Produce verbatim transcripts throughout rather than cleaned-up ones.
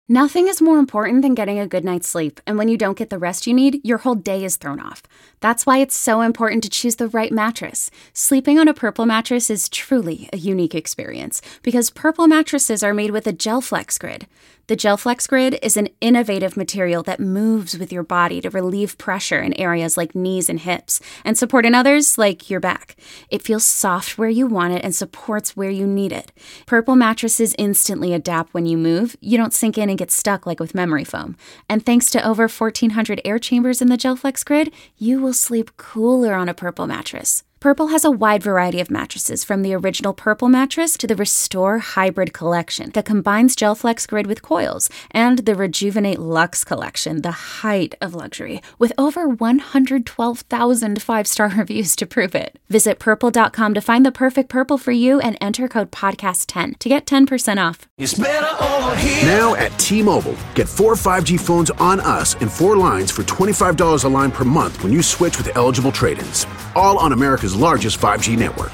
Nothing is more important than getting a good night's sleep, and when you don't get the rest you need, your whole day is thrown off. That's why it's so important to choose the right mattress. Sleeping on a Purple mattress is truly a unique experience, because Purple mattresses are made with a GelFlex Grid. The GelFlex Grid is an innovative material that moves with your body to relieve pressure in areas like knees and hips, and support in others like your back. It feels soft where you want it and supports where you need it. Purple mattresses instantly adapt when you move. You don't sink in and get stuck like with memory foam. And thanks to over fourteen hundred air chambers in the GelFlex Grid, you will sleep cooler on a Purple mattress. Purple has a wide variety of mattresses, from the original Purple mattress to the Restore Hybrid collection that combines GelFlex Grid with coils, and the Rejuvenate Luxe collection, the height of luxury, with over one hundred twelve thousand five-star reviews to prove it. Visit purple dot com to find the perfect Purple for you and enter code podcast ten to get ten percent off. It's better over here. Now at T-Mobile, get four five G phones on us and four lines for twenty-five dollars a line per month when you switch with eligible trade-ins. All on America's largest five G network.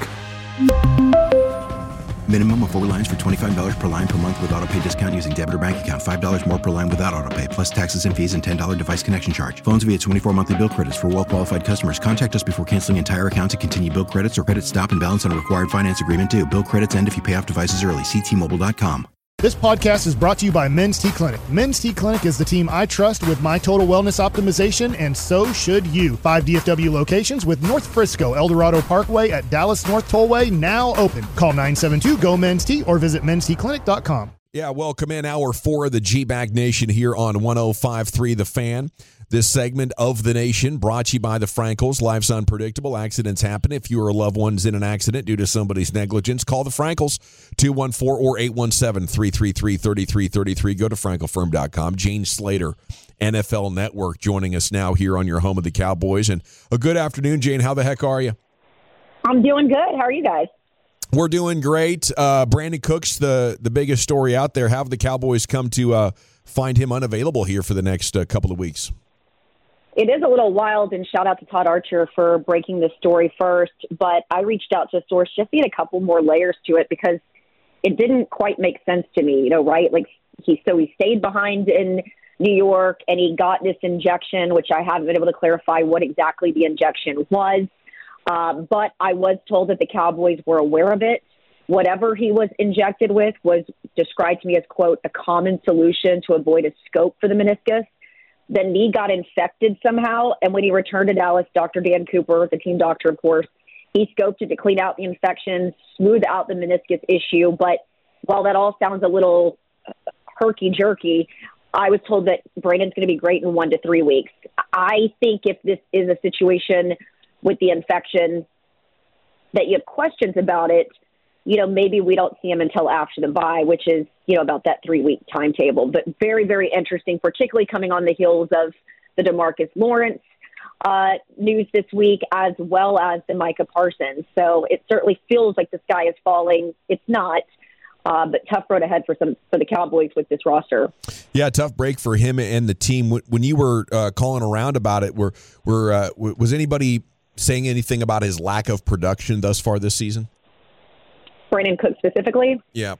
Minimum of four lines for twenty-five dollars per line per month with autopay discount using debit or bank account. five dollars more per line without autopay, plus taxes and fees and ten dollars device connection charge. Phones via twenty-four monthly bill credits for well-qualified customers. Contact us before canceling entire account to continue bill credits or credit stop and balance on a required finance agreement due. Bill credits end if you pay off devices early. See T Mobile dot com. This podcast is brought to you by Men's T Clinic. Men's T Clinic is the team I trust with my total wellness optimization, and so should you. Five D F W locations with North Frisco, El Dorado Parkway at Dallas North Tollway now open. Call nine seven two, G O, Men's T or visit men's t clinic dot com. Yeah, welcome in hour four of the G-Bag Nation here on one oh five three The Fan. This segment of the nation brought to you by the Frankels. Life's unpredictable. Accidents happen. If you or a loved one's in an accident due to somebody's negligence, call the Frankels, two one four or eight one seven, three three three, three three three three. Go to frankel firm dot com. Jane Slater, N F L Network, joining us now here on your home of the Cowboys. And a good afternoon, Jane. How the heck are you? I'm doing good. How are you guys? We're doing great. Uh, Brandon Cooks, the, the biggest story out there. How have the Cowboys come to uh, find him unavailable here for the next uh, couple of weeks? It is a little wild, and shout out to Todd Archer for breaking this story first, but I reached out to a source just to get a couple more layers to it because it didn't quite make sense to me, you know, right? Like, he so he stayed behind in New York, and he got this injection, which I haven't been able to clarify what exactly the injection was, um, but I was told that the Cowboys were aware of it. Whatever he was injected with was described to me as, quote, a common solution to avoid a scope for the meniscus. The knee got infected somehow, and when he returned to Dallas, Doctor Dan Cooper, the team doctor, of course, he scoped it to clean out the infection, smooth out the meniscus issue. But while that all sounds a little herky-jerky, I was told that Brandon's going to be great in one to three weeks. I think if this is a situation with the infection that you have questions about it, you know, maybe we don't see him until after the bye, which is, you know, about that three-week timetable. But very, very interesting, particularly coming on the heels of the DeMarcus Lawrence uh, news this week, as well as the Micah Parsons. So it certainly feels like the sky is falling. It's not, uh, but tough road ahead for some for the Cowboys with this roster. Yeah, tough break for him and the team. When you were uh, calling around about it, were were uh, was anybody saying anything about his lack of production thus far this season? Brandon Cook specifically? Yeah.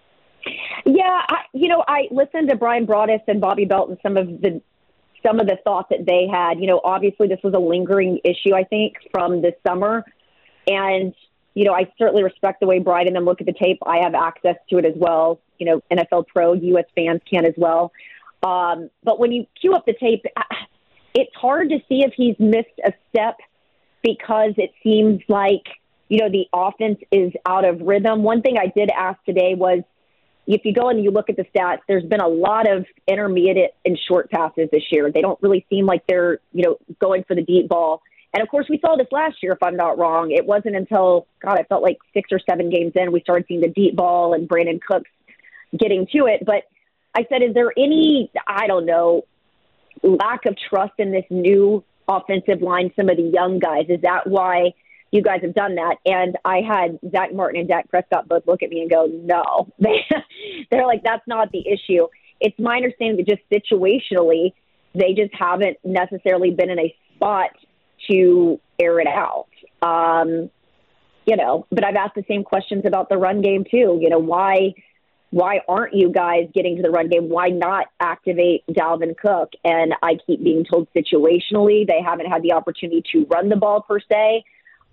Yeah, I, you know, I listened to Brian Broaddus and Bobby Belt and some of the some of the thoughts that they had. You know, obviously this was a lingering issue, I think, from this summer. And, you know, I certainly respect the way Brian and them look at the tape. I have access to it as well. You know, N F L Pro, U S fans can as well. Um, but when you cue up the tape, it's hard to see if he's missed a step because it seems like, you know, the offense is out of rhythm. One thing I did ask today was, if you go and you look at the stats, there's been a lot of intermediate and short passes this year. They don't really seem like they're, you know, going for the deep ball. And, of course, we saw this last year, if I'm not wrong. It wasn't until, God, I felt like six or seven games in, we started seeing the deep ball and Brandon Cooks getting to it. But I said, is there any, I don't know, lack of trust in this new offensive line, some of the young guys? Is that why you guys have done that? And I had Zach Martin and Dak Prescott both look at me and go, no. They're like, that's not the issue. It's my understanding that just situationally, they just haven't necessarily been in a spot to air it out. Um, you know, but I've asked the same questions about the run game too. You know, why why aren't you guys getting to the run game? Why not activate Dalvin Cook? And I keep being told situationally they haven't had the opportunity to run the ball per se,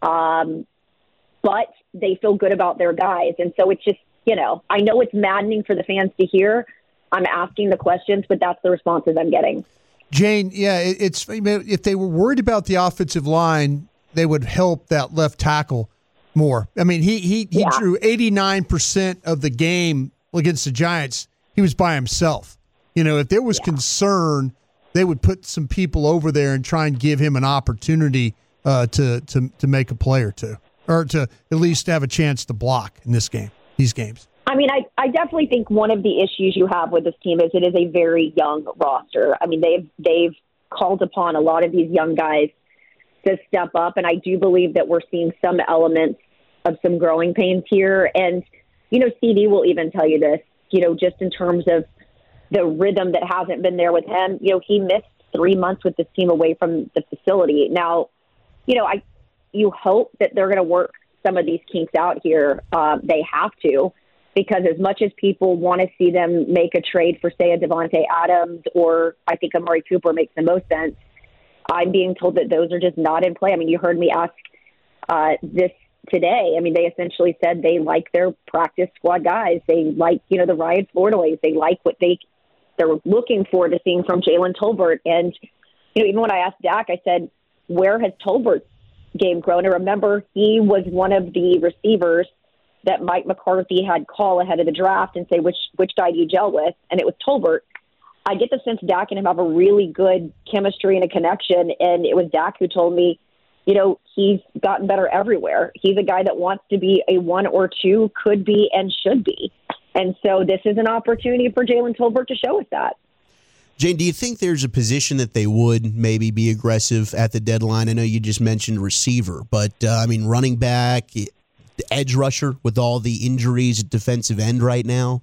um, but they feel good about their guys. And so it's just, you know, I know it's maddening for the fans to hear. I'm asking the questions, but that's the responses I'm getting. Jane, yeah, it, it's if they were worried about the offensive line, they would help that left tackle more. I mean, he he he yeah. drew eighty-nine percent of the game against the Giants. He was by himself. You know, if there was yeah. concern, they would put some people over there and try and give him an opportunity uh, to to to make a play or two, or to at least have a chance to block in this game, these games. I mean, I, I definitely think one of the issues you have with this team is it is a very young roster. I mean, they've they've called upon a lot of these young guys to step up, and I do believe that we're seeing some elements of some growing pains here. And you know, C D will even tell you this, you know, just in terms of the rhythm that hasn't been there with him. You know, he missed three months with this team away from the facility. Now, you know, I you hope that they're going to work some of these kinks out here. Uh, they have to, because as much as people want to see them make a trade for, say, a Devontae Adams, or I think Amari Cooper makes the most sense, I'm being told that those are just not in play. I mean, you heard me ask uh, this today. I mean, they essentially said they like their practice squad guys. They like, you know, the Ryan Floridaways. They like what they, they're looking forward to seeing from Jalen Tolbert. And, you know, even when I asked Dak, I said, where has Tolbert's game grown? And remember, he was one of the receivers that Mike McCarthy had call ahead of the draft and say, which which guy do you gel with? And it was Tolbert. I get the sense Dak and him have a really good chemistry and a connection. And it was Dak who told me, you know, he's gotten better everywhere. He's a guy that wants to be a one or two, could be and should be. And so this is an opportunity for Jalen Tolbert to show us that. Jane, do you think there's a position that they would maybe be aggressive at the deadline? I know you just mentioned receiver, but, uh, I mean, running back, the edge rusher with all the injuries at defensive end right now?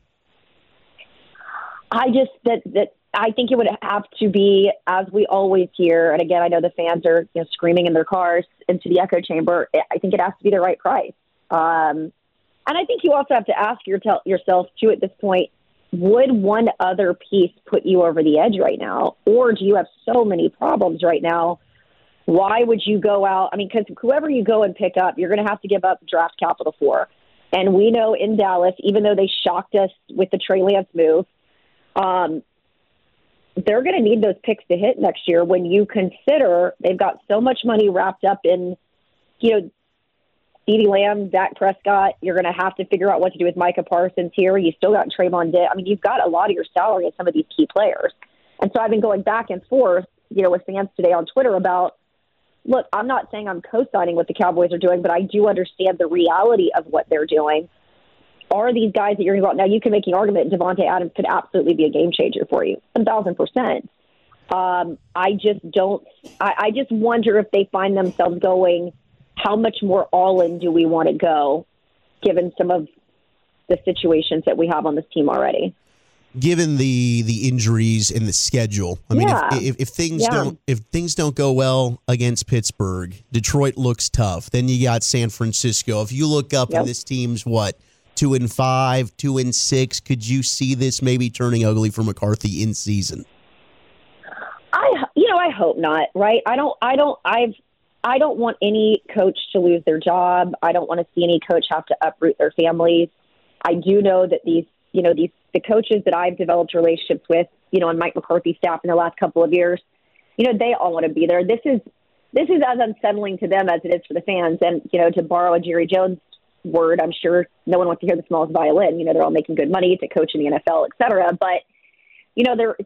I just that that I think it would have to be, as we always hear, and again, I know the fans are, you know, screaming in their cars into the echo chamber. I think it has to be the right price. Um, and I think you also have to ask your, yourself, too, at this point, would one other piece put you over the edge right now? Or do you have so many problems right now? Why would you go out? I mean, because whoever you go and pick up, you're going to have to give up draft capital for. And we know in Dallas, even though they shocked us with the Trey Lance move, um, they're going to need those picks to hit next year when you consider they've got so much money wrapped up in, you know, CeeDee Lamb, Dak Prescott. You're going to have to figure out what to do with Micah Parsons here. You still got Trayvon Diggs. I mean, you've got a lot of your salary in some of these key players. And so I've been going back and forth, you know, with fans today on Twitter about, look, I'm not saying I'm co-signing what the Cowboys are doing, but I do understand the reality of what they're doing. Are these guys that you're going to go out? Now, you can make an argument Devontae Adams could absolutely be a game changer for you, one thousand percent. Um, I just don't I, – I just wonder if they find themselves going, how much more all-in do we want to go, given some of the situations that we have on this team already? Given the the injuries in the schedule, I mean, yeah. if, if, if things yeah. don't if things don't go well against Pittsburgh, Detroit looks tough. Then you got San Francisco. If you look up yep. and this team's what two and five, two and six, could you see this maybe turning ugly for McCarthy in season? I you know I hope not. Right? I don't I don't I've I don't want any coach to lose their job. I don't want to see any coach have to uproot their families. I do know that these you know these. The coaches that I've developed relationships with, you know, on Mike McCarthy's staff in the last couple of years, you know, they all want to be there. This is this is as unsettling to them as it is for the fans. And, you know, to borrow a Jerry Jones word, I'm sure no one wants to hear the smallest violin. You know, they're all making good money to coach in the N F L, et cetera. But, you know, there,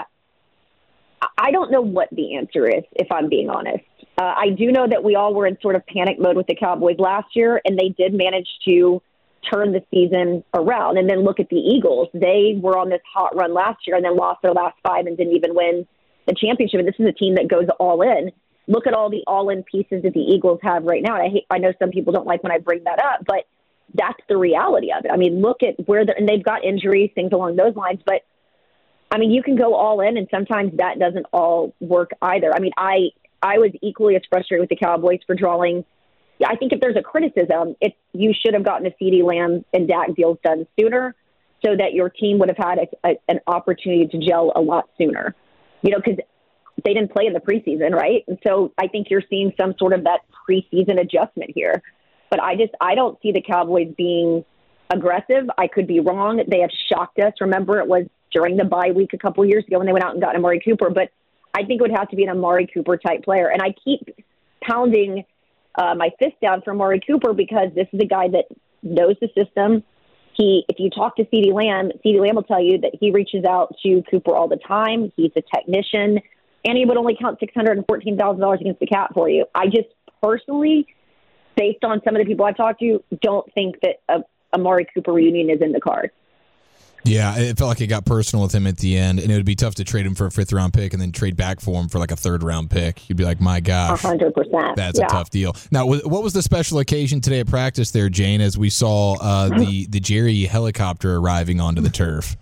I don't know what the answer is, if I'm being honest. Uh, I do know that we all were in sort of panic mode with the Cowboys last year, and they did manage to turn the season around. And then look at the Eagles. They were on this hot run last year and then lost their last five and didn't even win the championship. And this is a team that goes all in. Look at all the all-in pieces that the Eagles have right now. And I hate, I know some people don't like when I bring that up, but that's the reality of it. I mean, look at where they're, and they've got injuries, things along those lines. But, I mean, you can go all in, and sometimes that doesn't all work either. I mean, I, I was equally as frustrated with the Cowboys for drawing. I think if there's a criticism, it's you should have gotten the CeeDee Lamb and Dak deals done sooner. so that your team would have had a, a, an opportunity to gel a lot sooner, you know, because they didn't play in the preseason, right? And so I think you're seeing some sort of that preseason adjustment here. But I just, I don't see the Cowboys being aggressive. I could be wrong. They have shocked us. Remember, it was during the bye week a couple years ago when they went out and got Amari Cooper. But I think it would have to be an Amari Cooper type player. And I keep pounding uh, my fist down for Amari Cooper because this is a guy that knows the system. He, if you talk to CeeDee Lamb, CeeDee Lamb will tell you that he reaches out to Cooper all the time. He's a technician, and he would only count six hundred fourteen thousand dollars against the cap for you. I just personally, based on some of the people I've talked to, don't think that a Amari Cooper reunion is in the cards. Yeah, it felt like it got personal with him at the end, and it would be tough to trade him for a fifth-round pick and then trade back for him for like a third-round pick. You'd be like, my gosh. one hundred percent. That's yeah. a tough deal. Now, what was the special occasion today at practice there, Jane, as we saw uh, the, the Jerry helicopter arriving onto the turf?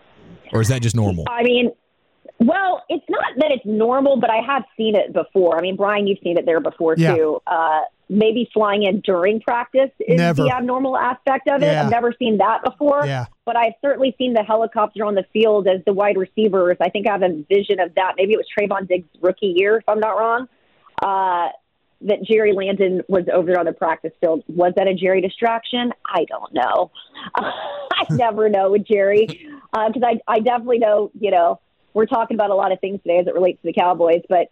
Or is that just normal? I mean, well, it's not that it's normal, but I have seen it before. I mean, Brian, you've seen it there before, yeah. too. Uh, maybe flying in during practice is never. the abnormal aspect of it. Yeah. I've never seen that before. Yeah. But I've certainly seen the helicopter on the field as the wide receivers. I think I have a vision of that. Maybe it was Trayvon Diggs' rookie year, if I'm not wrong, uh, that Jerry Landon was over there on the practice field. Was that a Jerry distraction? I don't know. Uh, I never know with Jerry because uh, I, I definitely know, you know, we're talking about a lot of things today as it relates to the Cowboys, but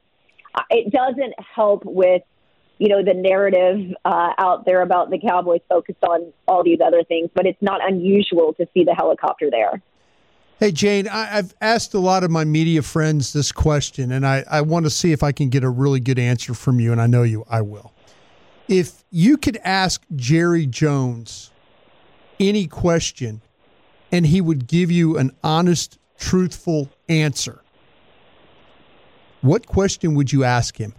it doesn't help with, you know, the narrative uh, out there about the Cowboys focused on all these other things, but it's not unusual to see the helicopter there. Hey, Jane, I, I've asked a lot of my media friends this question, and I, I want to see if I can get a really good answer from you, and I know you, I will. If you could ask Jerry Jones any question, and he would give you an honest, truthful answer, what question would you ask him?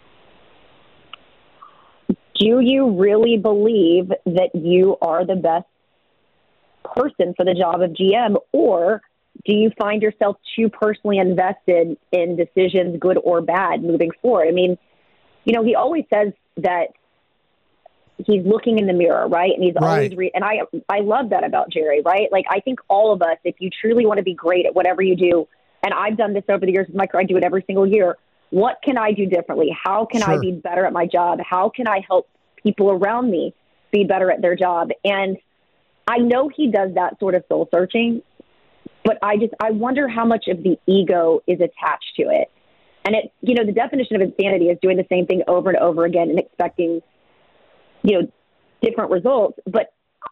Do you really believe that you are the best person for the job of G M, or do you find yourself too personally invested in decisions, good or bad, moving forward? I mean, you know, he always says that he's looking in the mirror, right? And he's right. always re- and I I love that about Jerry, right? Like, I think all of us, if you truly want to be great at whatever you do, and I've done this over the years with my career, I do it every single year. What can I do differently? How can sure. I be better at my job? How can I help people around me be better at their job? And I know he does that sort of soul searching, but I just, I wonder how much of the ego is attached to it. And it, you know, the definition of insanity is doing the same thing over and over again and expecting, you know, different results. But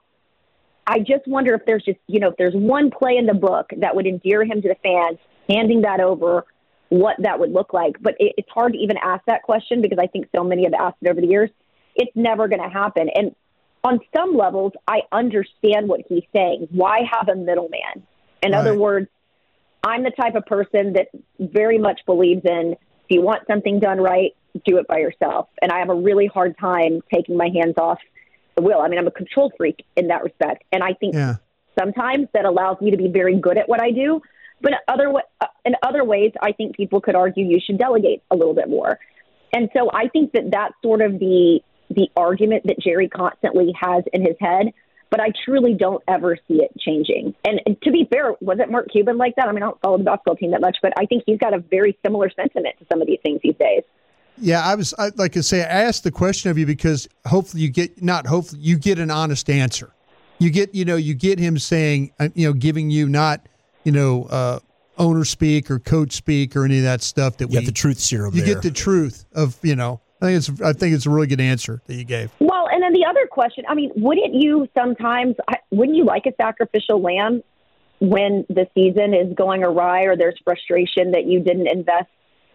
I just wonder if there's just, you know, if there's one play in the book that would endear him to the fans, handing that over, what that would look like. But it, it's hard to even ask that question because I think so many have asked it over the years. It's never going to happen. And on some levels, I understand what he's saying. Why have a middleman? In right. other words, I'm the type of person that very much believes in, if you want something done right, do it by yourself. And I have a really hard time taking my hands off the wheel. I mean, I'm a control freak in that respect. And I think yeah. sometimes that allows me to be very good at what I do. But other in other ways, I think people could argue you should delegate a little bit more. And so I think that that's sort of the the argument that Jerry constantly has in his head. But I truly don't ever see it changing. And, and to be fair, wasn't Mark Cuban like that? I mean, I don't follow the basketball team that much, but I think he's got a very similar sentiment to some of these things these days. Yeah, I was I, like I say, I asked the question of you because hopefully you get not hopefully you get an honest answer. You get you know you get him saying you know giving you not. you know, uh, owner speak or coach speak or any of that stuff that you we get the truth serum. You there. get the truth of, you know, I think it's, I think it's a really good answer that you gave. Well, and then the other question, I mean, wouldn't you sometimes, wouldn't you like a sacrificial lamb when the season is going awry or there's frustration that you didn't invest,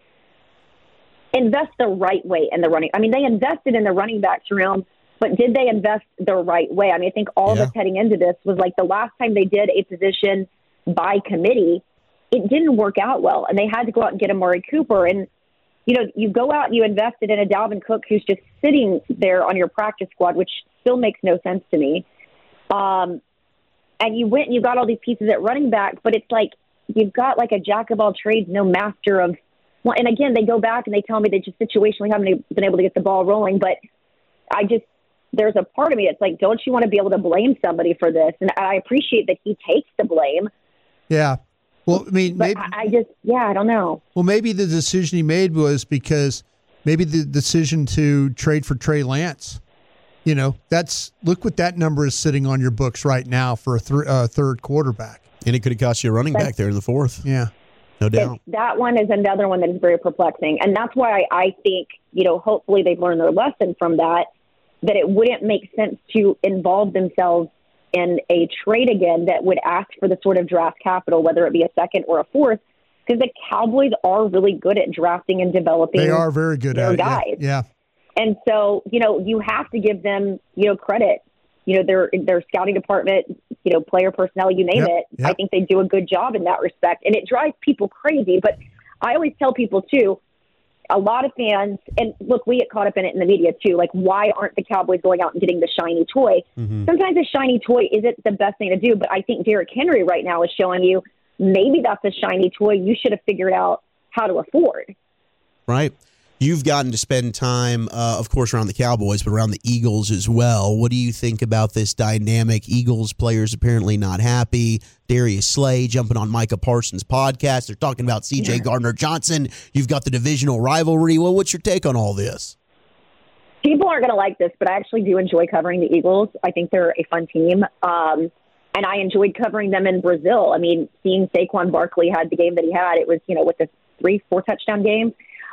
invest the right way in the running? I mean, they invested in the running backs room, but did they invest the right way? I mean, I think all yeah. of us heading into this was like the last time they did a position by committee, it didn't work out well. And they had to go out and get Amari Cooper. And, you know, you go out and you invested in a Dalvin Cook who's just sitting there on your practice squad, which still makes no sense to me. Um, and you went and you got all these pieces at running back, but it's like you've got like a jack of all trades, no master of well, and again, they go back and they tell me they just situationally haven't been able to get the ball rolling. But I just, there's a part of me that's like, don't you want to be able to blame somebody for this? And I appreciate that he takes the blame. Yeah. Well, I mean, but maybe, I just, yeah, I don't know. Well, maybe the decision he made was because maybe the decision to trade for Trey Lance. You know, that's look what that number is sitting on your books right now for a th- uh, third quarterback. And it could have cost you a running that's, back there in the fourth. Yeah. No doubt. That one is another one that is very perplexing. And that's why I think, you know, hopefully they've learned their lesson from that, that it wouldn't make sense to involve themselves in a trade again that would ask for the sort of draft capital, whether it be a second or a fourth, because the Cowboys are really good at drafting and developing. They are very good their at guys. it. Yeah. yeah. And so, you know, you have to give them, you know, credit. You know, their their scouting department, you know, player personnel, you name yep, it. yep. I think they do a good job in that respect. And it drives people crazy. But I always tell people, too, a lot of fans, and look, we get caught up in it in the media, too. Like, why aren't the Cowboys going out and getting the shiny toy? Mm-hmm. Sometimes a shiny toy isn't the best thing to do. But I think Derrick Henry right now is showing you maybe that's a shiny toy you should have figured out how to afford. Right. You've gotten to spend time, uh, of course, around the Cowboys, but around the Eagles as well. What do you think about this dynamic? Eagles players apparently not happy. Darius Slay jumping on Micah Parsons' podcast. They're talking about C J Gardner-Johnson. You've got the divisional rivalry. Well, what's your take on all this? People aren't going to like this, but I actually do enjoy covering the Eagles. I think they're a fun team. Um, and I enjoyed covering them in Brazil. I mean, seeing Saquon Barkley had the game that he had, it was, you know, with the three, four touchdown game.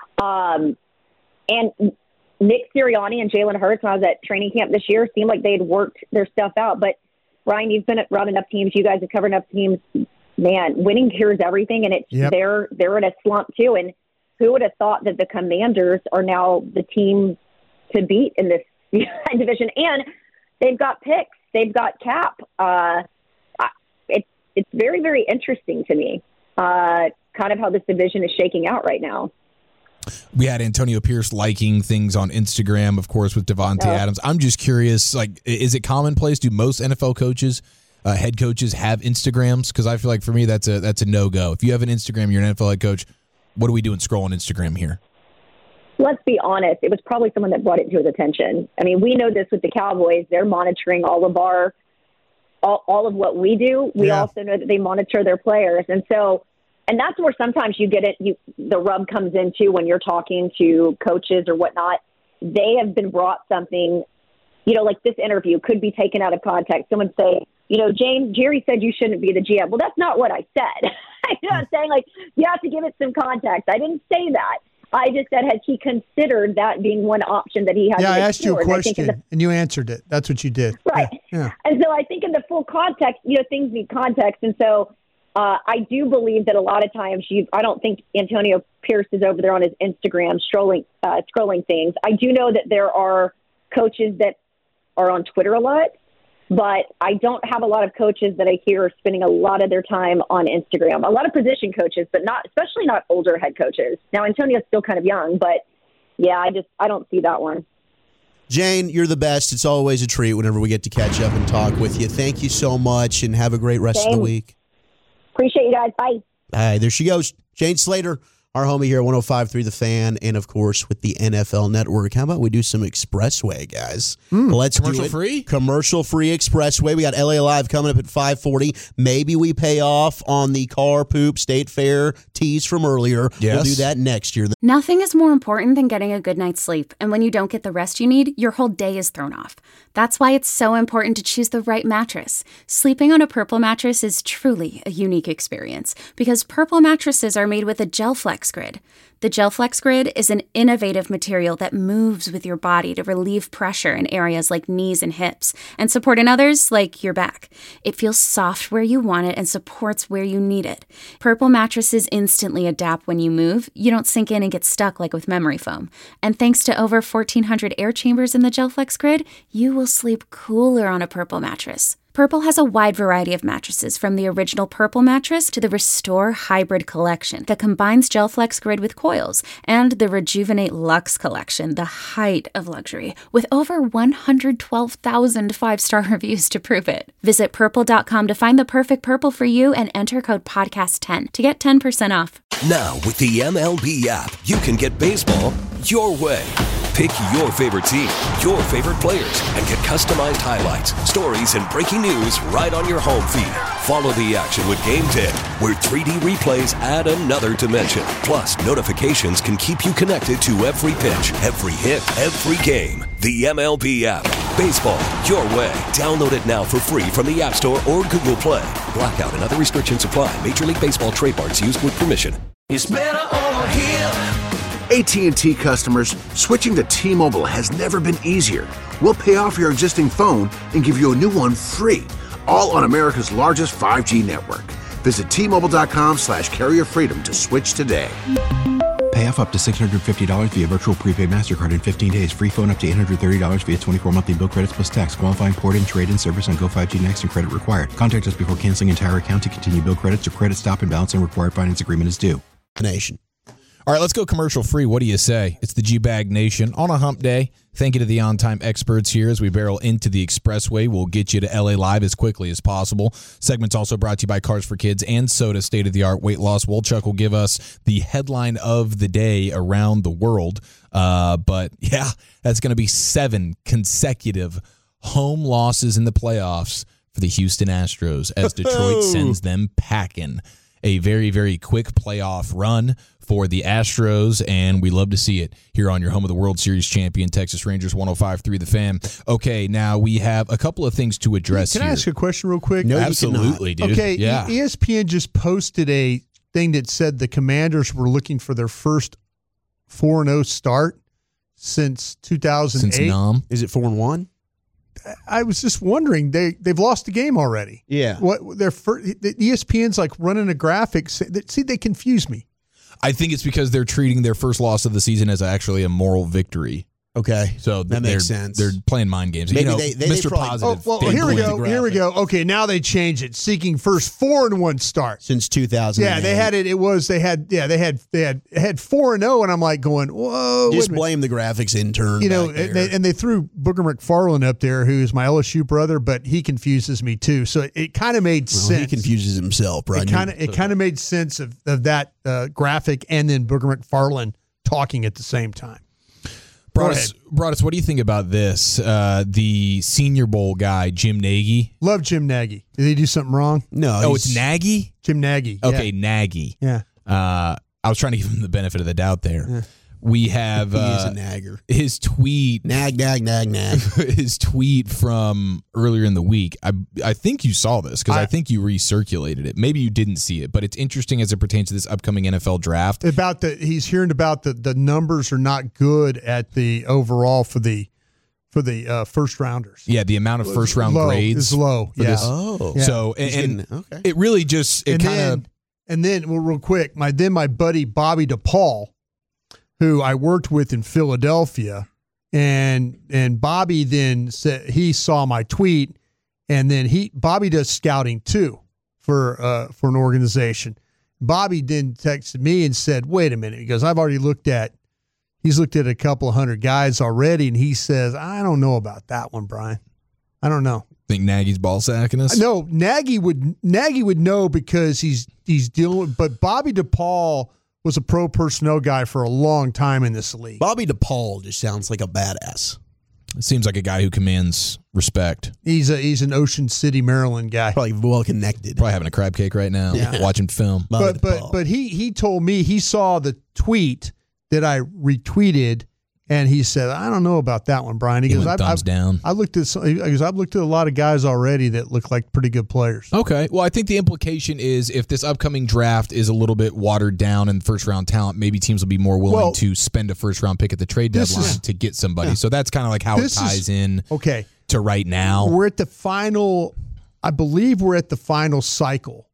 Um, and Nick Sirianni and Jalen Hurts, when I was at training camp this year, seemed like they had worked their stuff out. But, Ryan, you've been around enough teams. You guys have covered enough teams. Man, winning cures everything, and it's yep. they're they're in a slump, too. And who would have thought that the Commanders are now the team to beat in this division? And they've got picks. They've got cap. Uh, it's, it's very, very interesting to me, uh, kind of how this division is shaking out right now. We had Antonio Pierce liking things on Instagram, of course, with Devontae oh. Adams. I'm just curious, like, is it commonplace? Do most N F L coaches, uh, head coaches, have Instagrams? Because I feel like for me, that's a that's a no go. If you have an Instagram, you're an N F L head coach. What are we doing scrolling Instagram here? Let's be honest. It was probably someone that brought it to his attention. I mean, we know this with the Cowboys. They're monitoring all of our all, all of what we do. We yeah. also know that they monitor their players, and so. And that's where sometimes you get it, you, the rub comes into when you're talking to coaches or whatnot. They have been brought something, you know, like this interview could be taken out of context. Someone say, you know, James, Jerry said you shouldn't be the G M. Well, that's not what I said. You know what I'm saying? Like, you have to give it some context. I didn't say that. I just said, has he considered that being one option that he has? Yeah, I asked you a question, and, the, and you answered it. That's what you did. Right. Yeah. yeah. And so I think in the full context, you know, things need context. And so, Uh, I do believe that a lot of times you, I don't think Antonio Pierce is over there on his Instagram strolling, uh, scrolling things. I do know that there are coaches that are on Twitter a lot, but I don't have a lot of coaches that I hear spending a lot of their time on Instagram. A lot of position coaches, but not, especially not older head coaches. Now, Antonio's still kind of young, but yeah, I just, I don't see that one. Jane, you're the best. It's always a treat whenever we get to catch up and talk with you. Thank you so much, and have a great rest Same. of the week. Appreciate you guys. Bye. Hi, there she goes. Jane Slater, our homie here at one oh five point three The Fan, and, of course, with the N F L Network. How about we do some Expressway, guys? Mm, Let's do it. Commercial-free? Commercial-free Expressway. We got L A Live coming up at five forty. Maybe we pay off on the car poop State Fair tease from earlier. Yes. We'll do that next year. Nothing is more important than getting a good night's sleep, and when you don't get the rest you need, your whole day is thrown off. That's why it's so important to choose the right mattress. Sleeping on a Purple mattress is truly a unique experience because Purple mattresses are made with a GelFlex Grid. The GelFlex Grid is an innovative material that moves with your body to relieve pressure in areas like knees and hips and support in others like your back. It feels soft where you want it and supports where you need it. Purple mattresses instantly adapt when you move. You don't sink in and get stuck like with memory foam. And thanks to over fourteen hundred air chambers in the GelFlex Grid, you will sleep cooler on a Purple mattress. Purple has a wide variety of mattresses, from the original Purple mattress to the Restore Hybrid collection that combines GelFlex Grid with coils, and the Rejuvenate Luxe collection, the height of luxury, with over one hundred twelve thousand five-star reviews to prove it. Visit purple dot com to find the perfect Purple for you and enter code podcast ten to get ten percent off. Now, with the M L B app, you can get baseball your way. Pick your favorite team, your favorite players, and get customized highlights, stories, and breaking news right on your home feed. Follow the action with Game Day, where three D replays add another dimension. Plus, notifications can keep you connected to every pitch, every hit, every game. The M L B app. Baseball, your way. Download it now for free from the App Store or Google Play. Blackout and other restrictions apply. Major League Baseball trademarks used with permission. It's better over here. A T and T customers, switching to T-Mobile has never been easier. We'll pay off your existing phone and give you a new one free, all on America's largest five G network. Visit T-Mobile.com slash carrier freedom to switch today. Pay off up to six hundred fifty dollars via virtual prepaid MasterCard in fifteen days. Free phone up to eight hundred thirty dollars via twenty-four monthly bill credits plus tax. Qualifying port and trade-in service on Go five G Next and credit required. Contact us before canceling entire account to continue bill credits or credit stop and balance and required finance agreement is due. Nation. All right, let's go commercial free. What do you say? It's the G-Bag Nation on a hump day. Thank you to the on-time experts here as we barrel into the expressway. We'll get you to L A Live as quickly as possible. Segment's also brought to you by Cars for Kids and Soda State-of-the-Art Weight Loss. Wolchuk will give us the headline of the day around the world. Uh, but, yeah, that's going to be seven consecutive home losses in the playoffs for the Houston Astros as Detroit sends them packing. A very, very quick playoff run for the Astros, and we love to see it here on your home of the World Series champion, Texas Rangers, one oh five point three The Fan. Okay, now we have a couple of things to address Can here. I ask a question real quick? No, absolutely, dude. Okay, yeah. E S P N just posted a thing that said the Commanders were looking for their first four and oh start since two thousand eight. Since Nam. Is it four and one? I was just wondering, they they've lost the game already. Yeah. What their first, the E S P N's like running a graphic. See, they confuse me. I think it's because they're treating their first loss of the season as actually a moral victory. Okay, so that makes they're, sense. They're playing mind games. Maybe you know, they, they, Mister they probably, Positive. Oh, well, here we go. Here we go. Okay, now they change it. Seeking first four and one start since two thousand. Yeah, they had it. It was they had. Yeah, they had. They had had four and zero, and I'm like going, whoa. Just blame the graphics intern. You know, and they, and they threw Booger McFarland up there, who's my L S U brother, but he confuses me too. So it, it kind of made well, sense. He confuses himself, right? It kind of it kind of made sense of of that uh, graphic, and then Booger McFarland talking at the same time. Broadus, Broadus, what do you think about this? Uh, the Senior Bowl guy, Jim Nagy. Love Jim Nagy. Did he do something wrong? No. Oh, it's Nagy? Jim Nagy. Okay, yeah. Nagy. Yeah. Uh, I was trying to give him the benefit of the doubt there. Yeah. We have he uh, is a nagger. His tweet, nag, nag, nag, nag. His tweet from earlier in the week. I I think you saw this because I, I think you recirculated it. Maybe you didn't see it, but it's interesting as it pertains to this upcoming N F L draft. About the he's hearing about the the numbers are not good at the overall for the for the uh, first rounders. Yeah, the amount of first round low, grades is low. Yeah. This. Oh, yeah. So and, and getting, okay. it really just it kind of and then well, real quick, my then my buddy Bobby DePaul, who I worked with in Philadelphia, and and Bobby then said he saw my tweet, and then he Bobby does scouting too for uh, for an organization. Bobby then texted me and said, "Wait a minute," he goes, "I've already looked at, he's looked at a couple of hundred guys already," and he says, "I don't know about that one, Brian. I don't know." Think Nagy's ball sacking us? No, Nagy would Nagy would know because he's he's dealing. But Bobby DePaul was a pro personnel guy for a long time in this league. Bobby DePaul just sounds like a badass. It seems like a guy who commands respect. He's a he's an Ocean City, Maryland guy. Probably well connected. Probably having a crab cake right now, yeah. watching film. Bobby but DePaul. but but he he told me he saw the tweet that I retweeted, and he said, "I don't know about that one, Brian." He, he goes, went I've, thumbs I've, down. I looked at some, because I've looked at a lot of guys already that look like pretty good players. Okay, well, I think the implication is if this upcoming draft is a little bit watered down in first round talent, maybe teams will be more willing well, to spend a first round pick at the trade deadline is, to get somebody. Yeah. So that's kind of like how this it ties is, in. Okay, to right now, we're at the final. I believe we're at the final cycle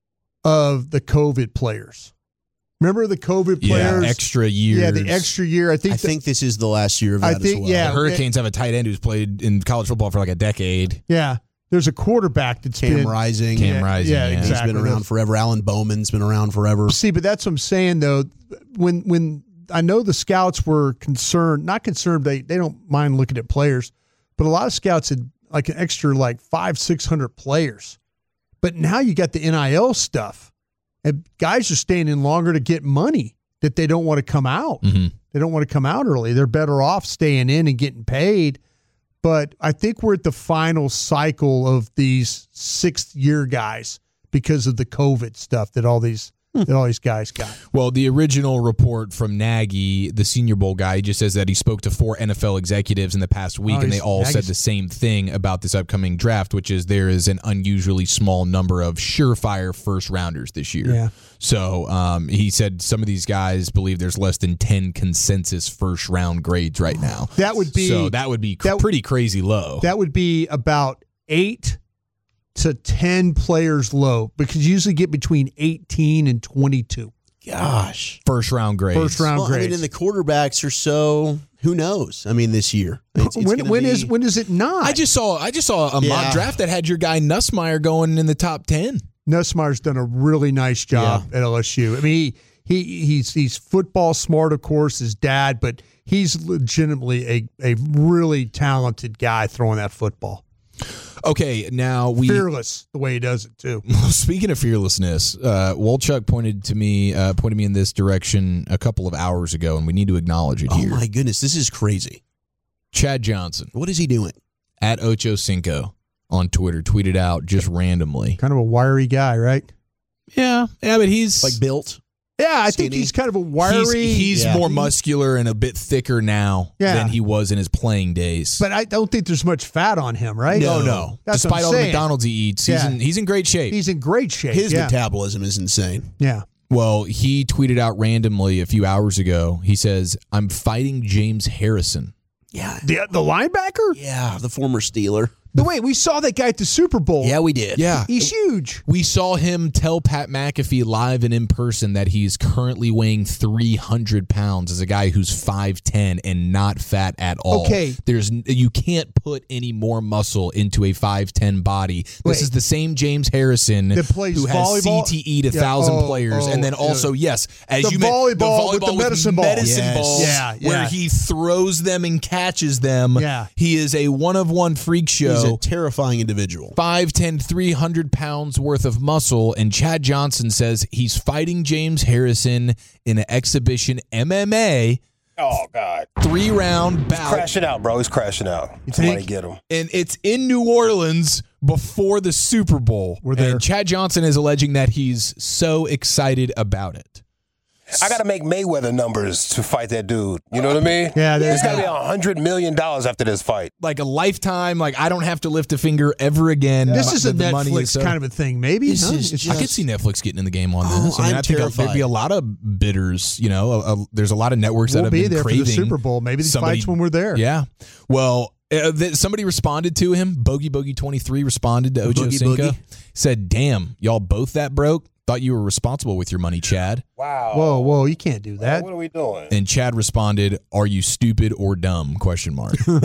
of the COVID players. Remember the COVID players? Yeah, extra years. Yeah, the extra year. I think. I the, think this is the last year of that I think, as well. Yeah, the Hurricanes it, have a tight end who's played in college football for like a decade. Yeah, there's a quarterback that's Cam been Rising. Cam yeah, Rising. Yeah, yeah. exactly. He's been around forever. Alan Bowman's been around forever. See, but that's what I'm saying though. When when I know the scouts were concerned, not concerned. They they don't mind looking at players, but a lot of scouts had like an extra like five six hundred players. But now you got the N I L stuff, and guys are staying in longer to get money. that they don't want to come out. Mm-hmm. They don't want to come out early. They're better off staying in and getting paid. But I think we're at the final cycle of these sixth-year guys because of the COVID stuff that all these that all these guys got. Well, the original report from Nagy, the Senior Bowl guy, just says that he spoke to four N F L executives in the past week, Oh, and they he's- all Nagy's- said the same thing about this upcoming draft, which is there is an unusually small number of surefire first-rounders this year. Yeah. So um, he said some of these guys believe there's less than ten consensus first-round grades right now. That would be so that would be cr- that- pretty crazy low. That would be about eight to ten players low because you usually get between eighteen and twenty-two. Gosh. First-round grades. First round Well, I grades. mean, and the quarterbacks are so, who knows? I mean, this year. It's, it's when gonna when be- is when is it not? I just saw I just saw a Yeah. mock draft that had your guy Nussmeier going in the top ten. Nussmeier's done a really nice job at L S U. I mean, he, he he's he's football smart, of course, his dad, but he's legitimately a, a really talented guy throwing that football. Okay, now we Fearless the way he does it too. Speaking of fearlessness, uh, Wolchuk pointed to me, uh, pointed me in this direction a couple of hours ago, and we need to acknowledge it Oh, here. my goodness. This is crazy. Chad Johnson What is he doing? at Ocho Cinco on Twitter tweeted out just randomly. Kind of a wiry guy, right? Yeah, yeah, but he's Like built? Yeah, I Skinny. think he's kind of a wiry. He's, he's Yeah. more muscular and a bit thicker now Yeah. than he was in his playing days. but I don't think there's much fat on him, right? no, no. That's what Despite I'm all the saying. McDonald's he eats, he's Yeah. in, he's in great shape. He's in great shape. His yeah. metabolism is insane. yeah. Well, he tweeted out randomly a few hours ago. He says, "I'm fighting James Harrison." Yeah. The the linebacker? Yeah, the former Steeler. The way we saw that guy at the Super Bowl. Yeah, we did. Yeah. He's huge. We saw him tell Pat McAfee live and in person that he's currently weighing three hundred pounds as a guy who's five ten and not fat at all. Okay. There's you can't put any more muscle into a five ten body. This Wait. is the same James Harrison That plays who has volleyball? C T E'd a Yeah. thousand Oh, players. oh, and then yeah. also, yes, as The you mentioned, volleyball with the medicine ball. medicine Yes. balls Yeah, yeah. where he throws them and catches them. Yeah. He is a one-of-one freak show. He's a terrifying individual. five ten, three hundred pounds worth of muscle, and Chad Johnson says he's fighting James Harrison in an exhibition M M A Oh, God. three-round bout. Crashing out, bro. He's crashing out. You Somebody think? get him. And it's in New Orleans before the Super Bowl. We're there. And Chad Johnson is alleging that he's so excited about it. I got to make Mayweather numbers to fight that dude. You know what I mean? Yeah, there's It's got to be one hundred million dollars after this fight. Like a lifetime, like I don't have to lift a finger ever again. This My- is a the money Netflix is so- kind of a thing, maybe. This huh? is It's- I could see Netflix getting in the game on Oh, this. I mean, I'm I think there'd be a terrified. lot of bidders. You know, a, a, there's a lot of networks We'll that have be been there for craving the Super Bowl. Maybe these somebody- fights when we're there. Yeah. Well, uh, th- somebody responded to him. Bogey Bogey twenty-three responded to Ocho Boogie Cinco. Boogie. Said, "Damn, y'all both that broke. Thought you were responsible with your money, Chad." Wow. Whoa, whoa, you can't do that. What are we doing? And Chad responded, "Are you stupid or dumb?" Question mark. so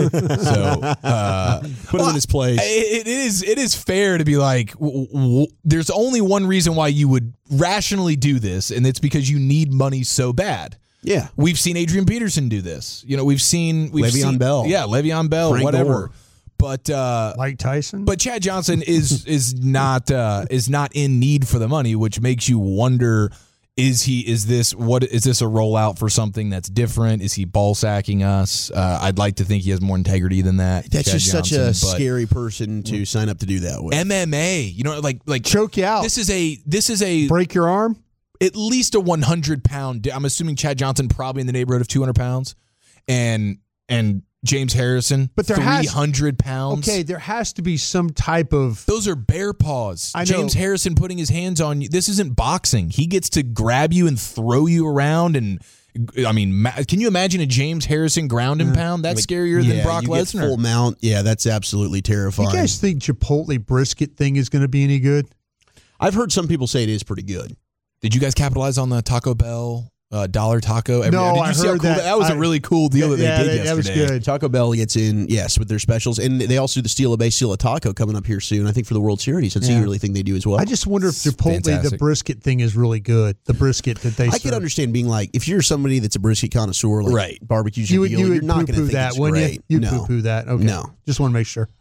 uh, Put him in his place. It, it is it is fair to be like, w- w- there's only one reason why you would rationally do this, and it's because you need money so bad. Yeah. We've seen Adrian Peterson do this. You know, we've seen we've Le'Veon seen, Bell. Yeah, Le'Veon Bell, Frank whatever. Gore. But uh, Mike Tyson? but Chad Johnson is is not uh, is not in need for the money, which makes you wonder: is he? Is this what? Is this a rollout for something that's different? Is he ball sacking us? Uh, I'd like to think he has more integrity than that. That's Chad just such a Johnson, but scary person to sign up to do that with. M M A. You know, like like Choke you out. This is a this is a Break your arm? at least a one hundred pound. I'm assuming Chad Johnson probably in the neighborhood of two hundred pounds, and and James Harrison, But there has- three hundred pounds. Okay, there has to be some type of. Those are bear paws. I know. James Harrison putting his hands on you. This isn't boxing. He gets to grab you and throw you around. And I mean, ma- can you imagine a James Harrison ground and pound? That's scarier yeah, than Brock you get Lesnar. full mount. Yeah, that's absolutely terrifying. You guys think Chipotle brisket thing is going to be any good? I've heard some people say it is pretty good. Did you guys capitalize on the Taco Bell uh, dollar taco? Every, No, did you I see how heard cool that. That was a I- really cool deal that they Yeah, did that- yesterday. that was good. Taco Bell gets in, yes, with their specials. And they also do the Steal a Base, Steal a Taco coming up here soon, I think, for the World Series. That's Yeah. a yearly thing they do as well. I just wonder if Chipotle, the fantastic. brisket thing is really good. The brisket that they I serve. could understand being like, if you're somebody that's a brisket connoisseur, like Right. barbecues You your would, deal, you you're would not going to poo-poo think that, it's wouldn't great. you? You'd no. poo-poo that. Okay. No. Just want to make sure.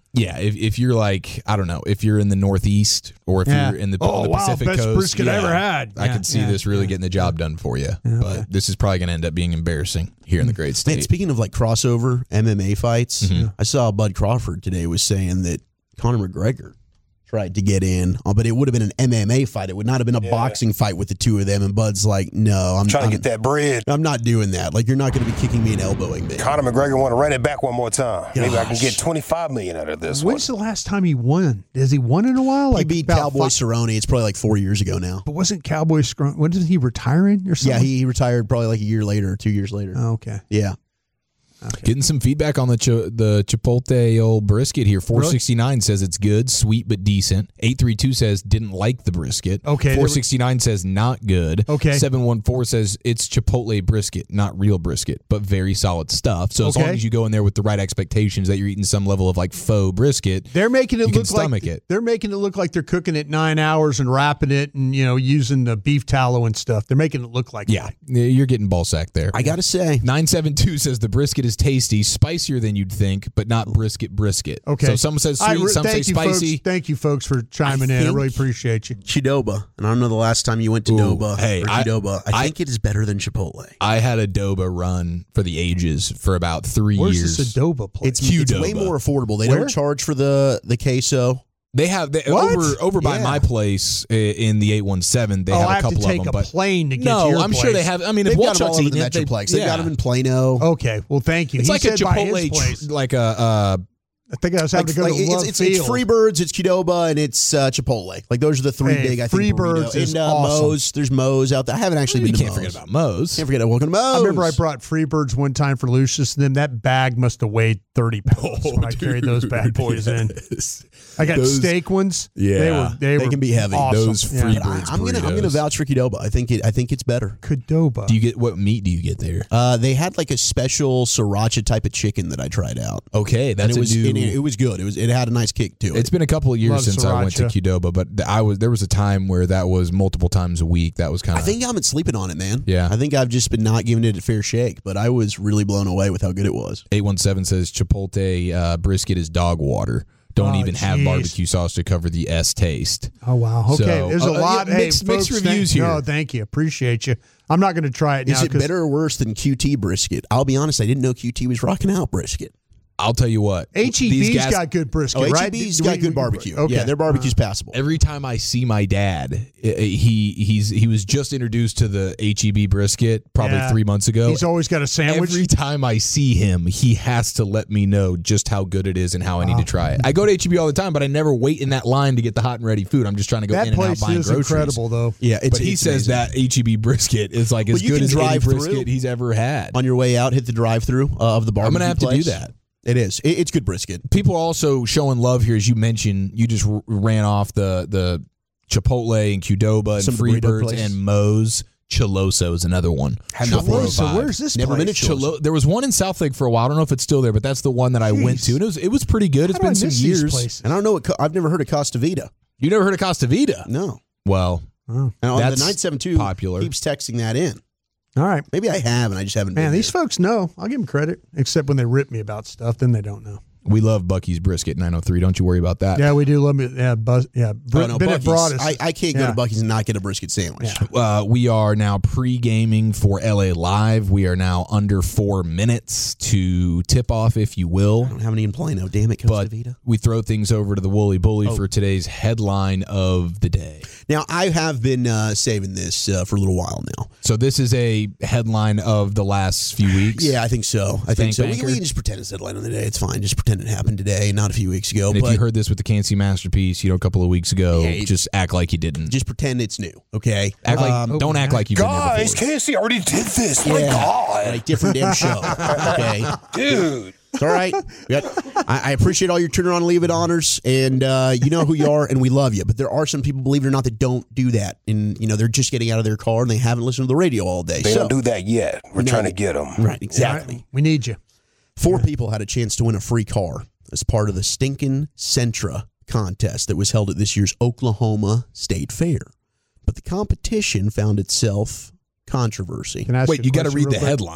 Yeah, if, if you're like, I don't know, if you're in the Northeast or if Yeah. you're in the, Oh, the wow, Pacific best Coast. brisket I yeah, ever had. I Yeah, could see yeah, this really yeah. getting the job done for you. Yeah, but okay. this is probably going to end up being embarrassing here in the great state. Man, speaking of like crossover M M A fights, Mhm. I saw Bud Crawford today was saying that Conor McGregor tried to get in, uh, but it would have been an M M A fight. It would not have been a Yeah. boxing fight with the two of them. And Bud's like, no, I'm Trying I'm, to get that bread. I'm not doing that. Like, you're not going to be kicking me and elbowing me. Conor McGregor want to run it back one more time. Maybe I can Gosh. get twenty-five million out of this When's one. the last time he won? Has he won in a while? He Like beat about Cowboy five- Cerrone. It's probably like four years ago now. But wasn't Cowboy Scrum? When did he retiring or something? Yeah, he, he retired probably like a year later or two years later. Oh, okay. Yeah. Getting some feedback on the ch- the Chipotle old brisket here. four sixty-nine says it's good, sweet but decent. eight three two says didn't like the brisket. Okay, there four we- sixty-nine says not good. Okay. seven one four says it's Chipotle brisket, not real brisket, but very solid stuff. So as Okay. long as you go in there with the right expectations that you're eating some level of like faux brisket, They're making it you can look like stomach it. they're making it look like they're cooking it nine hours and wrapping it and you know using the beef tallow and stuff. They're making it look like Yeah, that. you're getting ball sack there. I got to say, nine seven two says the brisket is tasty, spicier than you'd think, but not brisket brisket. Okay. So some says I sweet, re- some say thank you, spicy. Folks, thank you, folks, for chiming I in. I think- really appreciate you. Chidoba, and I don't know the last time you went to Ooh, Doba hey, or I- Chidoba. I, I- think it is better than Chipotle. I had a Doba run for the ages for about three Where's years. this Adoba place? It's, it's way Qdoba. more affordable. They Where? don't charge for the the queso. They have they, What? over over by Yeah. my place i- in the eight one seven. They oh, have I a have couple to take of them, a but plane to get no, to your I'm sure they place. have. I mean, They've if got them all Walchuk's over eating the it, they- Metroplex. They've yeah. got them in Plano. Okay, well, thank you. It's He like a said by his Chipotle, place. tr- like a. Uh, I think I was having Like, to go like, to it's, Love it's, it's Field. Freebirds, it's Qdoba, and it's uh, Chipotle. Like those are the three Hey, big. I think Freebirds burrito. is and, uh, awesome. Moe's. There's Moe's out there. I haven't actually you been to can't Moe's. forget about Moe's. Can't forget. Welcome to Moe's. I remember I brought Freebirds one time for Lucius, and then that bag must have weighed thirty pounds when I carried those bad boys in. Yes. I got Those- steak ones. Yeah. they were. They, They were can be heavy. Awesome. Those Yeah. Freebirds. I, I'm gonna I'm gonna burritos. vouch for Qdoba. I think it I think it's better. Qdoba. Do you get what meat do you get there? Uh, they had like a special sriracha type of chicken that I tried out. Okay, that's and it a was new. and it, it was good. It was it had a nice kick to it. It's been a couple of years Love since I went to sriracha. Qdoba, but th- I was there was a time where that was multiple times a week. That was kind I of. think I'm been sleeping on it, man. Yeah. I think I've just been not giving it a fair shake, but I was really blown away with how good it was. eight one seven says Chipotle uh, brisket is dog water. Don't Oh, even have geez. barbecue sauce to cover the S taste. Oh wow. Okay, So, there's a uh, lot. yeah, hey, mixed- folks, mixed thank- reviews here. No, thank you. Appreciate you. I'm not going to try it Is now. it 'cause- better or worse than Q T brisket? I'll be honest, I didn't know Q T was rocking out brisket. I'll tell you what. H E these B's guys- got good brisket, Oh, right? H E B's Do got we- good we- barbecue. Okay, Yeah, their barbecue's passable. Every time I see my dad, i- i- he he's he was just introduced to the H E B brisket probably Yeah. three months ago. He's always got a sandwich. Every time I see him, he has to let me know just how good it is and how I need to try it. I go to H E B all the time, but I never wait in that line to get the hot and ready food. I'm just trying to go that in and out place buying is groceries. incredible, though. Yeah, it's, But he it's says amazing. that H E B brisket is like as Well, you good can as any drive through. brisket he's ever had. on your way out, hit the drive-through uh, of the barbecue I'm gonna have place. to do that. It is. It, it's good brisket. People are also showing love here, as you mentioned. You just r- ran off the the Chipotle and Qdoba Some and of the burrito Freebirds places. and Moe's. Chiloso is another one. Have not been Chiloso, to four oh five. where's this Never place? been to Chiloso. Chilo- there was one in South Lake for a while. I don't know if it's still there, but that's the one that I went Jeez. to, and it was it was pretty good. It's How do I been some miss these years. places? And I don't know what co- I've never heard of Costa Vida. You never heard of Costa Vida? No. Well, Oh. And on That's the nine seven two popular. keeps texting that in. All right. Maybe I have, and I just haven't. Man, been these there. folks know. I'll give them credit, except when they rip me about stuff. Then they don't know. we love Bucky's brisket nine oh three. Don't you worry about that. Yeah, we do love me. Yeah, Buzz, yeah. Br- Oh, no, Bennett Buc-ee's. brought us. I, I can't go yeah. to Buc-ee's and not get a brisket sandwich. Yeah. Uh, we are now pre-gaming for L A Live. We are now under four minutes to tip off, if you will. I don't have any in Plano. Damn it, Costa But Vida. we throw things over to the Woolly Bully Oh. for today's headline of the day. Now, I have been uh, saving this uh, for a little while now. So this is a headline of the last few weeks. Yeah, I think so. I think Bank so. We, banker? we can just pretend it's headline of the day. It's fine. Just pretend it happened today, not a few weeks ago. And if but you heard this with the Cancy Masterpiece, you know, a couple of weeks ago, Yeah, it- just act like you didn't. just pretend it's new, okay? Act like, Um, don't act like you've Guys, been there before. Casey already did this. My yeah, God. like different damn show, okay? Dude. It's all right. We got, I, I appreciate all your turn on leave it honors, and uh, you know who you are, and we love you. But there are some people, believe it or not, that don't do that, and you know they're just getting out of their car and they haven't listened to the radio all day. They so, don't do that yet. We're No. trying to get them. right, exactly. We need you. Four people had a chance to win a free car as part of the Stinkin' Sentra contest that was held at this year's Oklahoma State Fair. But the competition found itself controversy. Can I ask Wait, a you got to question read real the quick? headline.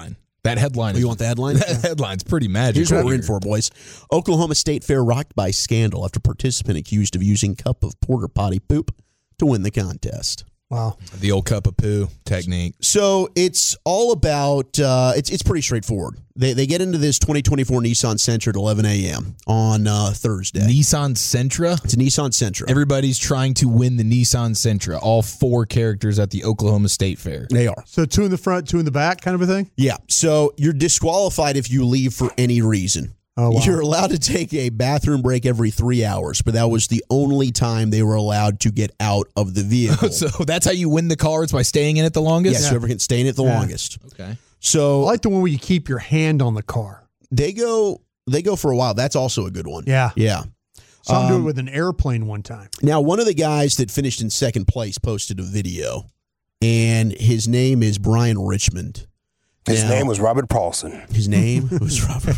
That headline. Oh, you want the headline? That headline's pretty magical. Here's what we're in for, boys. Oklahoma State Fair rocked by scandal after participant accused of using cup of porter potty poop to win the contest. Wow. The old cup of poo technique. So it's all about, uh, it's it's pretty straightforward. They they get into this twenty twenty-four Nissan Sentra at eleven a.m. on uh, Thursday. Nissan Sentra? It's a Nissan Sentra. Everybody's trying to win the Nissan Sentra. All four characters at the Oklahoma State Fair. They are. So two in the front, two in the back kind of a thing? Yeah. So you're disqualified if you leave for any reason. Oh, wow. You're allowed to take a bathroom break every three hours, but that was the only time they were allowed to get out of the vehicle. So that's how you win the car? It's by staying in it the longest? Yes, yeah. Whoever can stay in it the Yeah. longest. Okay. So I like the one where you keep your hand on the car. They go they go for a while. That's also a good one. Yeah. Yeah. So I'm doing Um, it with an airplane one time. Now, one of the guys that finished in second place posted a video, and his name is Brian Richmond. His Now, name was Robert Paulson. His name was Robert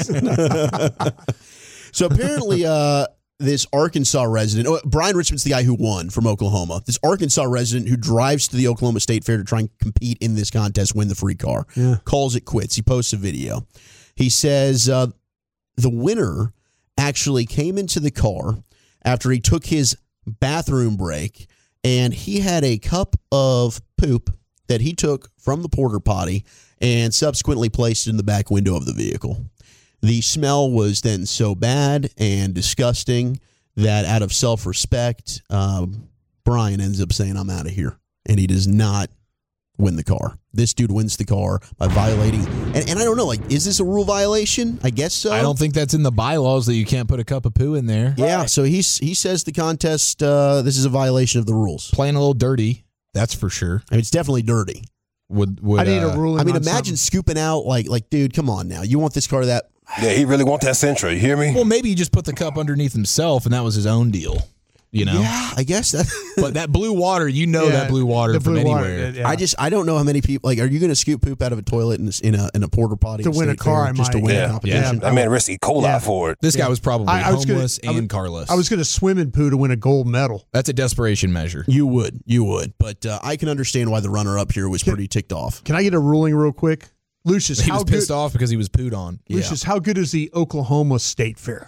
Paulson. So apparently, uh, this Arkansas resident, oh, Brian Richmond's the guy who won from Oklahoma. This Arkansas resident who drives to the Oklahoma State Fair to try and compete in this contest, win the free car, Yeah. calls it quits. He posts a video. He says uh, the winner actually came into the car after he took his bathroom break, and he had a cup of poop that he took from the porter potty and subsequently placed it in the back window of the vehicle. The smell was then so bad and disgusting that out of self-respect, um, Brian ends up saying, I'm out of here. And he does not win the car. This dude wins the car by violating. And, and I don't know, like, is this a rule violation? I guess so. I don't think that's in the bylaws that you can't put a cup of poo in there. Yeah, so he's, he says the contest, uh, this is a violation of the rules. Playing a little dirty, that's for sure. I mean, it's definitely dirty. Would, would I need uh, a ruling. I mean, on imagine something. scooping out, like, like, dude, come on now. You want this car that... Yeah, he really want that Sentra. You hear me? Well, maybe he just put the cup underneath himself, and that was his own deal. You know? Yeah, I guess that... But that blue water, you know Yeah, that blue water the from blue water, anywhere. yeah. I just I don't know how many people like. Are you going to scoop poop out of a toilet in, in a in a porta potty To at win a State car, Fair I just to might. win Yeah. a competition? Yeah. That man risked E. coli Yeah. for it. This guy was probably I- I was gonna- homeless I was- and carless. I was going to swim in poo to win a gold medal. That's a desperation measure. You would, you would, but uh, I can understand why the runner up here was pretty ticked off. Can I get a ruling real quick? Lucius, He how was pissed good, off because he was pooed on. Lucius, how good is the Oklahoma State Fair?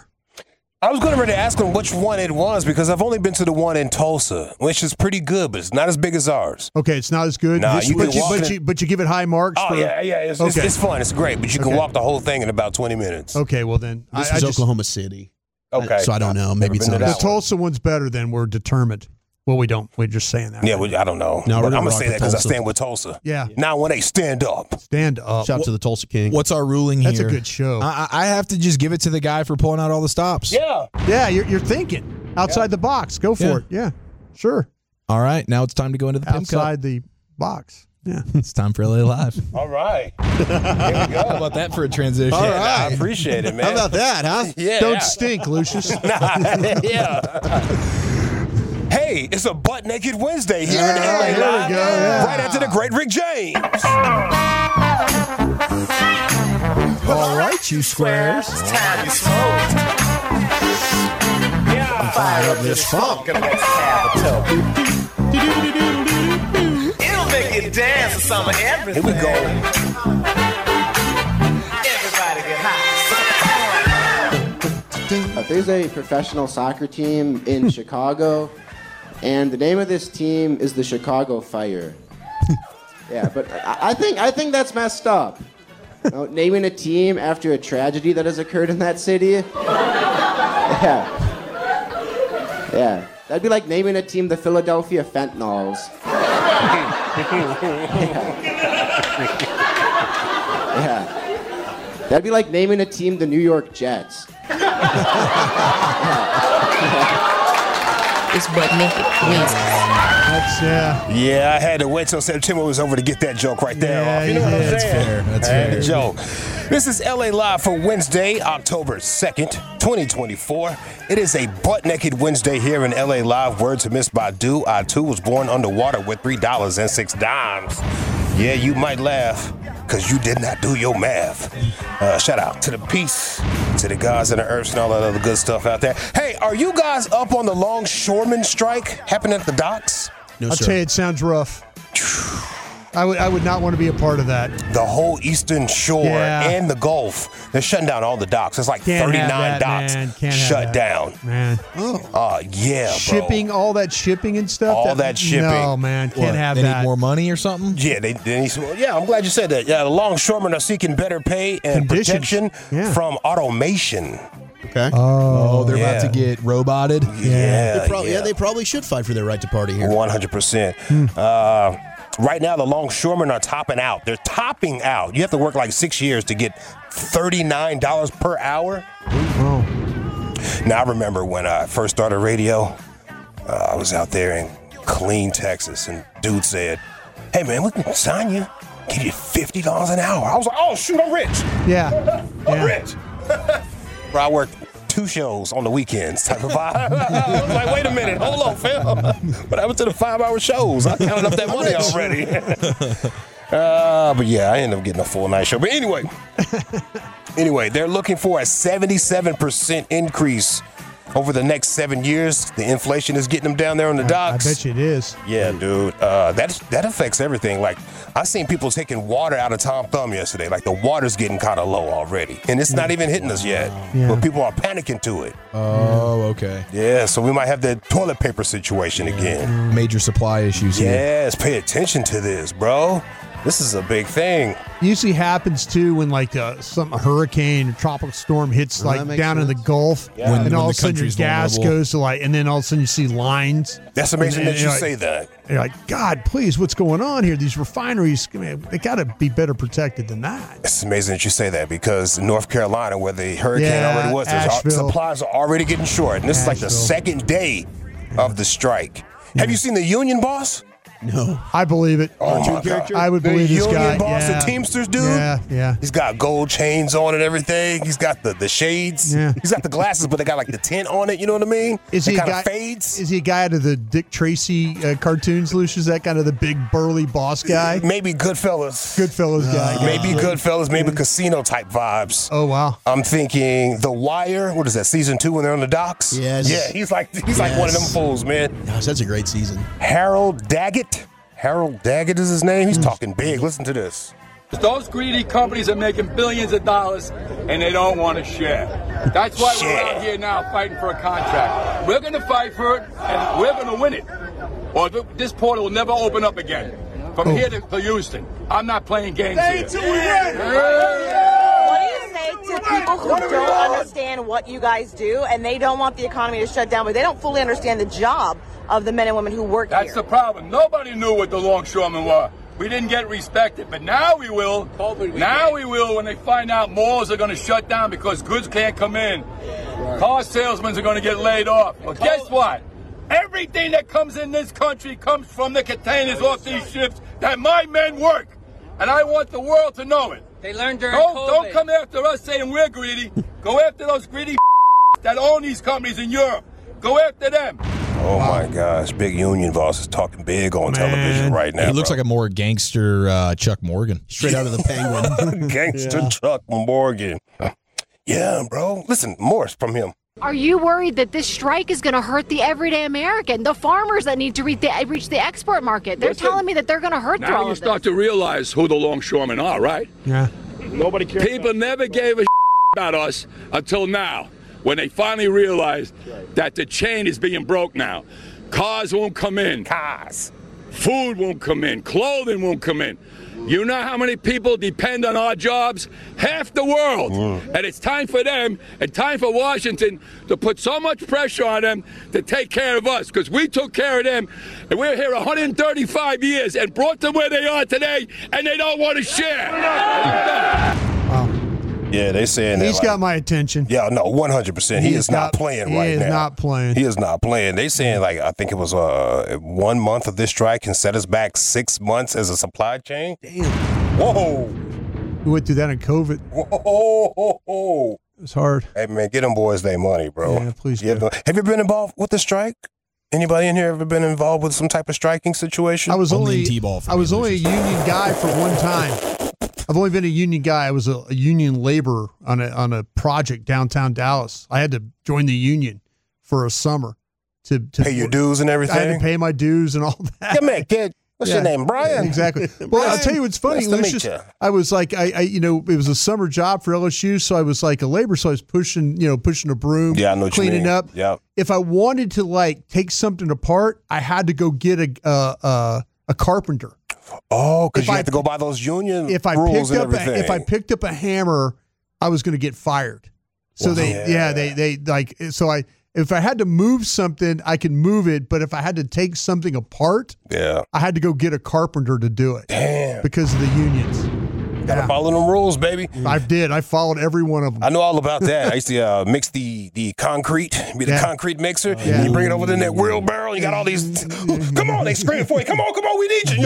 I was going to ask him which one it was because I've only been to the one in Tulsa, which is pretty good, but it's not as big as ours. Okay, it's not as good. Nah, This- you but, can you, walk but, in- you, but you give it high marks. Oh, for, yeah, yeah. It's, it's, Okay. it's fun. It's great, but you can Okay. walk the whole thing in about twenty minutes. Okay, well then, This I, was I just, Oklahoma City. Okay. So I don't know. Maybe Never it's been not to the as- that one. Tulsa one's better than we're determined. Well, we don't. We're just saying that. Yeah, well, I don't know. No, we're but gonna I'm going to rock say with that because I Tulsa. stand with Tulsa. Yeah. nine one eight, stand up. Stand up. Shout out to the Tulsa King. What's our ruling here? That's a good show. I, I have to just give it to the guy for pulling out all the stops. Yeah. yeah, you're, you're thinking outside the box. Go for Yeah. it. Yeah, sure. All right, now it's time to go into the Pimp Cup. Outside the box. Yeah. It's time for L A Live. All right. Here we go. How about that for a transition? All right. I appreciate it, man. How about that, huh? Yeah. Don't stink, Lucius. yeah. Hey, it's a butt naked Wednesday here in L A there we Live. go, yeah. Right after the great Rick James. All right, you squares. Time you smoke. Yeah, fire up this funk. It'll make you dance to some of everything. Here we go. Everybody get high. Uh, there's a professional soccer team in Chicago, and the name of this team is the Chicago Fire. Yeah, but I, I think I think that's messed up. You know, naming a team after a tragedy that has occurred in that city. Yeah. Yeah. That'd be like naming a team the Philadelphia Fentanyls. Yeah. Yeah. That'd be like naming a team the New York Jets. It's butt naked Wednesday. That's yeah. Yeah, I had to wait till September was over to get that joke right there Yeah, off. You know what yeah, I'm that's saying? fair. That's I had fair. the joke. This is L A Live for Wednesday, October second, twenty twenty-four. It is a butt naked Wednesday here in L A Live. Word to Miss Badu. I too was born underwater with three dollars and six dimes. Yeah, you might laugh because you did not do your math. Uh, shout out to the peace, to the gods and the earths and all that other good stuff out there. Hey, are you guys up on the longshoreman strike happening at the docks? No, I'll sir. tell you, it sounds rough. I would I would not want to be a part of that. The whole Eastern Shore Yeah. and the Gulf, they're shutting down all the docks. It's like Can't have thirty-nine that, docks man. Can't have shut that. down. Man. Oh. Uh, yeah, bro. Shipping, all that shipping and stuff. All that shipping. No, man. Can't What, have they that. need more money or something? Yeah, they, they need some, yeah, I'm glad you said that. Yeah, the longshoremen are seeking better pay and Conditions. protection Yeah. from automation. Okay. Oh, they're Yeah. about to get roboted. Yeah, They probably, yeah. yeah. they probably should fight for their right to party here. one hundred percent. Uh, right now, the longshoremen are topping out. They're topping out. You have to work like six years to get thirty-nine dollars per hour. Oh. Now, I remember when I first started radio, uh, I was out there in Killeen, Texas, and dude said, hey, man, we can sign you, give you fifty dollars an hour. I was like, oh, shoot, I'm rich. Yeah. I'm yeah. rich. Bro, I worked two shows on the weekends type of vibe. I was like, wait a minute, hold on, fam. What happened to the five-hour shows? I counted up that money already. uh, but yeah, I ended up getting a full night show. But anyway, anyway, they're looking for a seventy-seven percent increase over the next seven years. The inflation is getting them down there on the docks. I bet you it is. Yeah, dude. Uh, that that affects everything. Like, I seen people taking water out of Tom Thumb yesterday. Like, the water's getting kind of low already. And it's not even hitting us yet. Yeah. But people are panicking to it. Oh, okay. Yeah, so we might have the toilet paper situation again. Major supply issues here. Yes, pay attention to this, bro. This is a big thing. Usually happens too when like uh, some a hurricane or tropical storm hits Well, that like makes down in the sense. Gulf, Yeah. When- and all when of the a sudden your country's gas vulnerable. goes to like, and then all of a sudden you see lines. That's amazing And- that and you you're like- say that. And you're like, God, please, what's going on here? These refineries, man, they got to be better protected than that. It's amazing that you say that because in North Carolina, where the hurricane Yeah, already was, there's al- Asheville. supplies are already getting short. And this is like the Asheville. second day of the strike. Have you seen the union boss? No. I believe it. Oh, my character? God. I would the believe this union guy. boss, yeah. the Teamsters dude. Yeah, yeah. He's got gold chains on and everything. He's got the, the shades. Yeah. He's got the glasses, but they got like the tint on it. You know what I mean? Is it he a kind guy? of fades. Is he a guy out of the Dick Tracy uh, cartoons, Lucius? That kind of the big burly boss guy? Maybe Goodfellas. Goodfellas guy. Maybe Goodfellas. Maybe casino type vibes. Oh wow. I'm thinking The Wire. What is that? Season two when they're on the docks. Yes. Yeah. He's like he's like one of them Yes. fools, man. Gosh, that's a great season. Harold Daggett. Harold Daggett is his name. He's talking big. Listen to this. Those greedy companies are making billions of dollars, and they don't want to share. That's why Share. we're out here now fighting for a contract. We're going to fight for it, and we're going to win it. Or th- this portal will never open up again. From Oh. here to, to Houston. I'm not playing games here. What do you say to people who don't understand what you guys do and they don't want the economy to shut down, but they don't fully understand the job of the men and women who work That's here? the problem. Nobody knew what the longshoremen were. We didn't get respected, but now we will. Now we will when they find out malls are going to shut down because goods can't come in. Car salesmen are going to get laid off. Well, guess what? Everything that comes in this country comes from the containers off these ships that my men work. And I want the world to know it. They learned during Don't, COVID. don't come after us saying we're greedy. Go after those greedy that own these companies in Europe. Go after them. Oh my gosh, big union boss is talking big on television right now. He looks bro. like a more gangster uh, Chuck Morgan. Straight out of the Penguin. Gangster Chuck Morgan. Yeah, bro. Listen, more from him. Are you worried that this strike is going to hurt the everyday American, the farmers that need to reach the, reach the export market? They're Listen, telling me that they're going to hurt through Now all you of this. start to realize who the longshoremen are, right? Yeah. Nobody cares. People never gave a about us until now, when they finally realized that the chain is being broke now. Cars won't come in. Cars. Food won't come in. Clothing won't come in. You know how many people depend on our jobs? Half the world. Mm. And it's time for them and time for Washington to put so much pressure on them to take care of us, because we took care of them and we're here one hundred thirty-five years and brought them where they are today, and they don't want to share. Yeah, they saying that. He's like- got my attention. Yeah, no, one hundred percent. He, He is is not, not- playing he right is now. not playing. He is not playing. They saying like I think it was uh one month of this strike can set us back six months as a supply chain. Damn. Whoa. We went through that in COVID. Whoa. It was hard. Hey man, get them boys their money, bro. Yeah, please Give do. them- Have you been involved with the strike? Anybody in here ever been involved with some type of striking situation? I was Only only, in T-ball for I me, was only a union guy for one time. I've only been a union guy. I was a, a union laborer on a on a project downtown Dallas. I had to join the union for a summer to, to pay your dues and everything. I had to pay my dues and all that. Yeah, man, get What's Yeah. your name, Brian? Exactly. Well, I'll tell you what's funny, Nice to meet Lucius. ya. I was like, I, I, you know, it was a summer job for L S U, so I was like a labor, so I was pushing, you know, pushing a broom, Yeah, I know what you cleaning mean. up. Yep. If I wanted to like take something apart, I had to go get a uh, uh, a carpenter. Oh, because If you I- have to go by those union If I rules picked and up, a, everything. if I picked up a hammer, I was going to get fired. So Wow. they, Yeah. yeah, they, they like. So I, if I had to move something, I can move it. But if I had to take something apart, yeah, I had to go get a carpenter to do it. Damn. Because of the unions. Gotta follow them rules, baby. I did. I followed every one of them. I know all about that. I used to uh, mix the the concrete, be the Yeah. concrete mixer. Yeah. And you bring it over in that wheelbarrow. You got all these. Come on, they screaming for you. Come on, come on, we need you.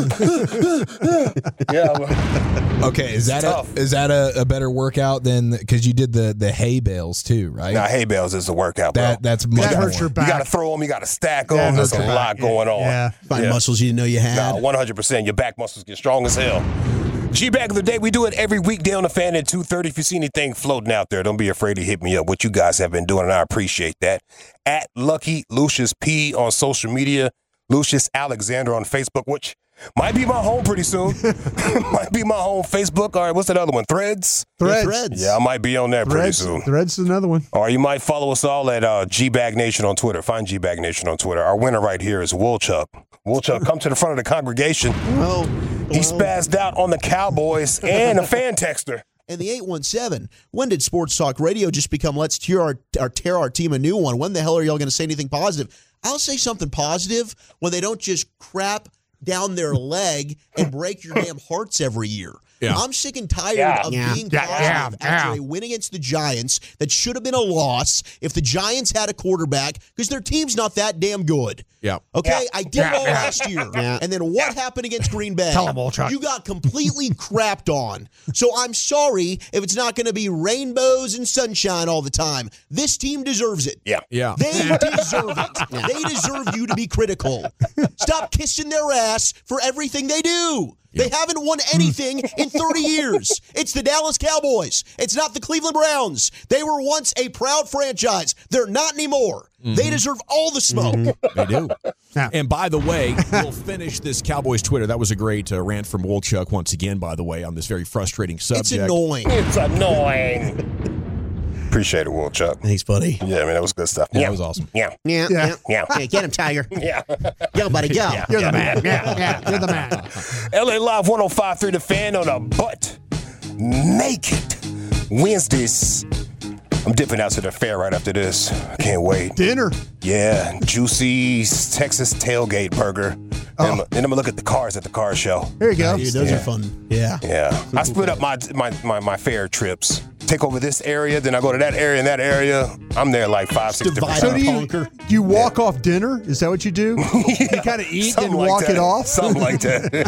You're like, yeah. well, Okay, is that a, tough. is that a, a better workout than because you did the the hay bales too, right? Nah, hay bales is a workout, bro. That that's much That more. hurts your back. You got to throw them. You got to stack them. That There's hurts a your lot back. going on. Yeah. Find muscles you didn't know you had. Nah, one hundred percent. Your back muscles get strong as hell. G-Bag of the Day, we do it every weekday on the Fan at two thirty. If you see anything floating out there, don't be afraid to hit me up. What you guys have been doing, and I appreciate that. At Lucky Lucius P on social media, Lucius Alexander on Facebook, which might be my home pretty soon. Might be my home Facebook. All right, what's that other one? Threads? Threads. Threads. Yeah, I might be on there pretty Threads. soon. Threads is another one. Or you might follow us all at uh, G-Bag Nation on Twitter. Find G-Bag Nation on Twitter. Our winner right here is Woolchuck. Woolchuck, come to the front of the congregation. Well, He spazzed out on the Cowboys and a fan texter. And the eight one seven, when did Sports Talk Radio just become let's tear our, our, tear our team a new one? When the hell are y'all going to say anything positive? I'll say something positive when they don't just crap down their leg and break your damn hearts every year. Yeah. I'm sick and tired Yeah. of Yeah. being Yeah. positive Yeah. after Yeah. a win against the Giants that should have been a loss if the Giants had a quarterback because their team's not that damn good. Yeah. Okay, Yeah. I did Yeah. it all Yeah. last year. Yeah. And then what happened against Green Bay? Tell 'em all, Chuck. You got completely crapped on. So I'm sorry if it's not going to be rainbows and sunshine all the time. This team deserves it. Yeah. Yeah. They deserve it. They deserve you to be critical. Stop kissing their ass for everything they do. They haven't won anything in thirty years. It's the Dallas Cowboys. It's not the Cleveland Browns. They were once a proud franchise. They're not anymore. They deserve all the smoke. They do. And by the way, we'll finish this Cowboys Twitter. That was a great uh, rant from Woolchuck once again, by the way, on this very frustrating subject. It's annoying. It's annoying. Appreciate it, Woolchuck. Thanks, buddy. Yeah, man, that was good stuff. Yeah, that was awesome. Yeah. Yeah, Yeah. yeah, Yeah. yeah. Get him, Tiger. Yeah. Go, buddy, go. Yeah. You're the man. Yeah, yeah. You're the man. L A Live one oh five point three The Fan on a butt naked Wednesdays. I'm dipping out to the fair right after this. I can't wait. Dinner. Yeah, juicy Texas tailgate burger. Oh. And, I'm, and I'm gonna look at the cars at the car show. There you go. Dude, those Yeah. are fun. Yeah. Yeah, I split up my, my my my fair trips. Take over this area, then I go to that area and that area. I'm there like five, six different Divide So times. do you, Conquer. do you walk off dinner? Is that what you do? You kind of eat Something and like walk that. it off? Something like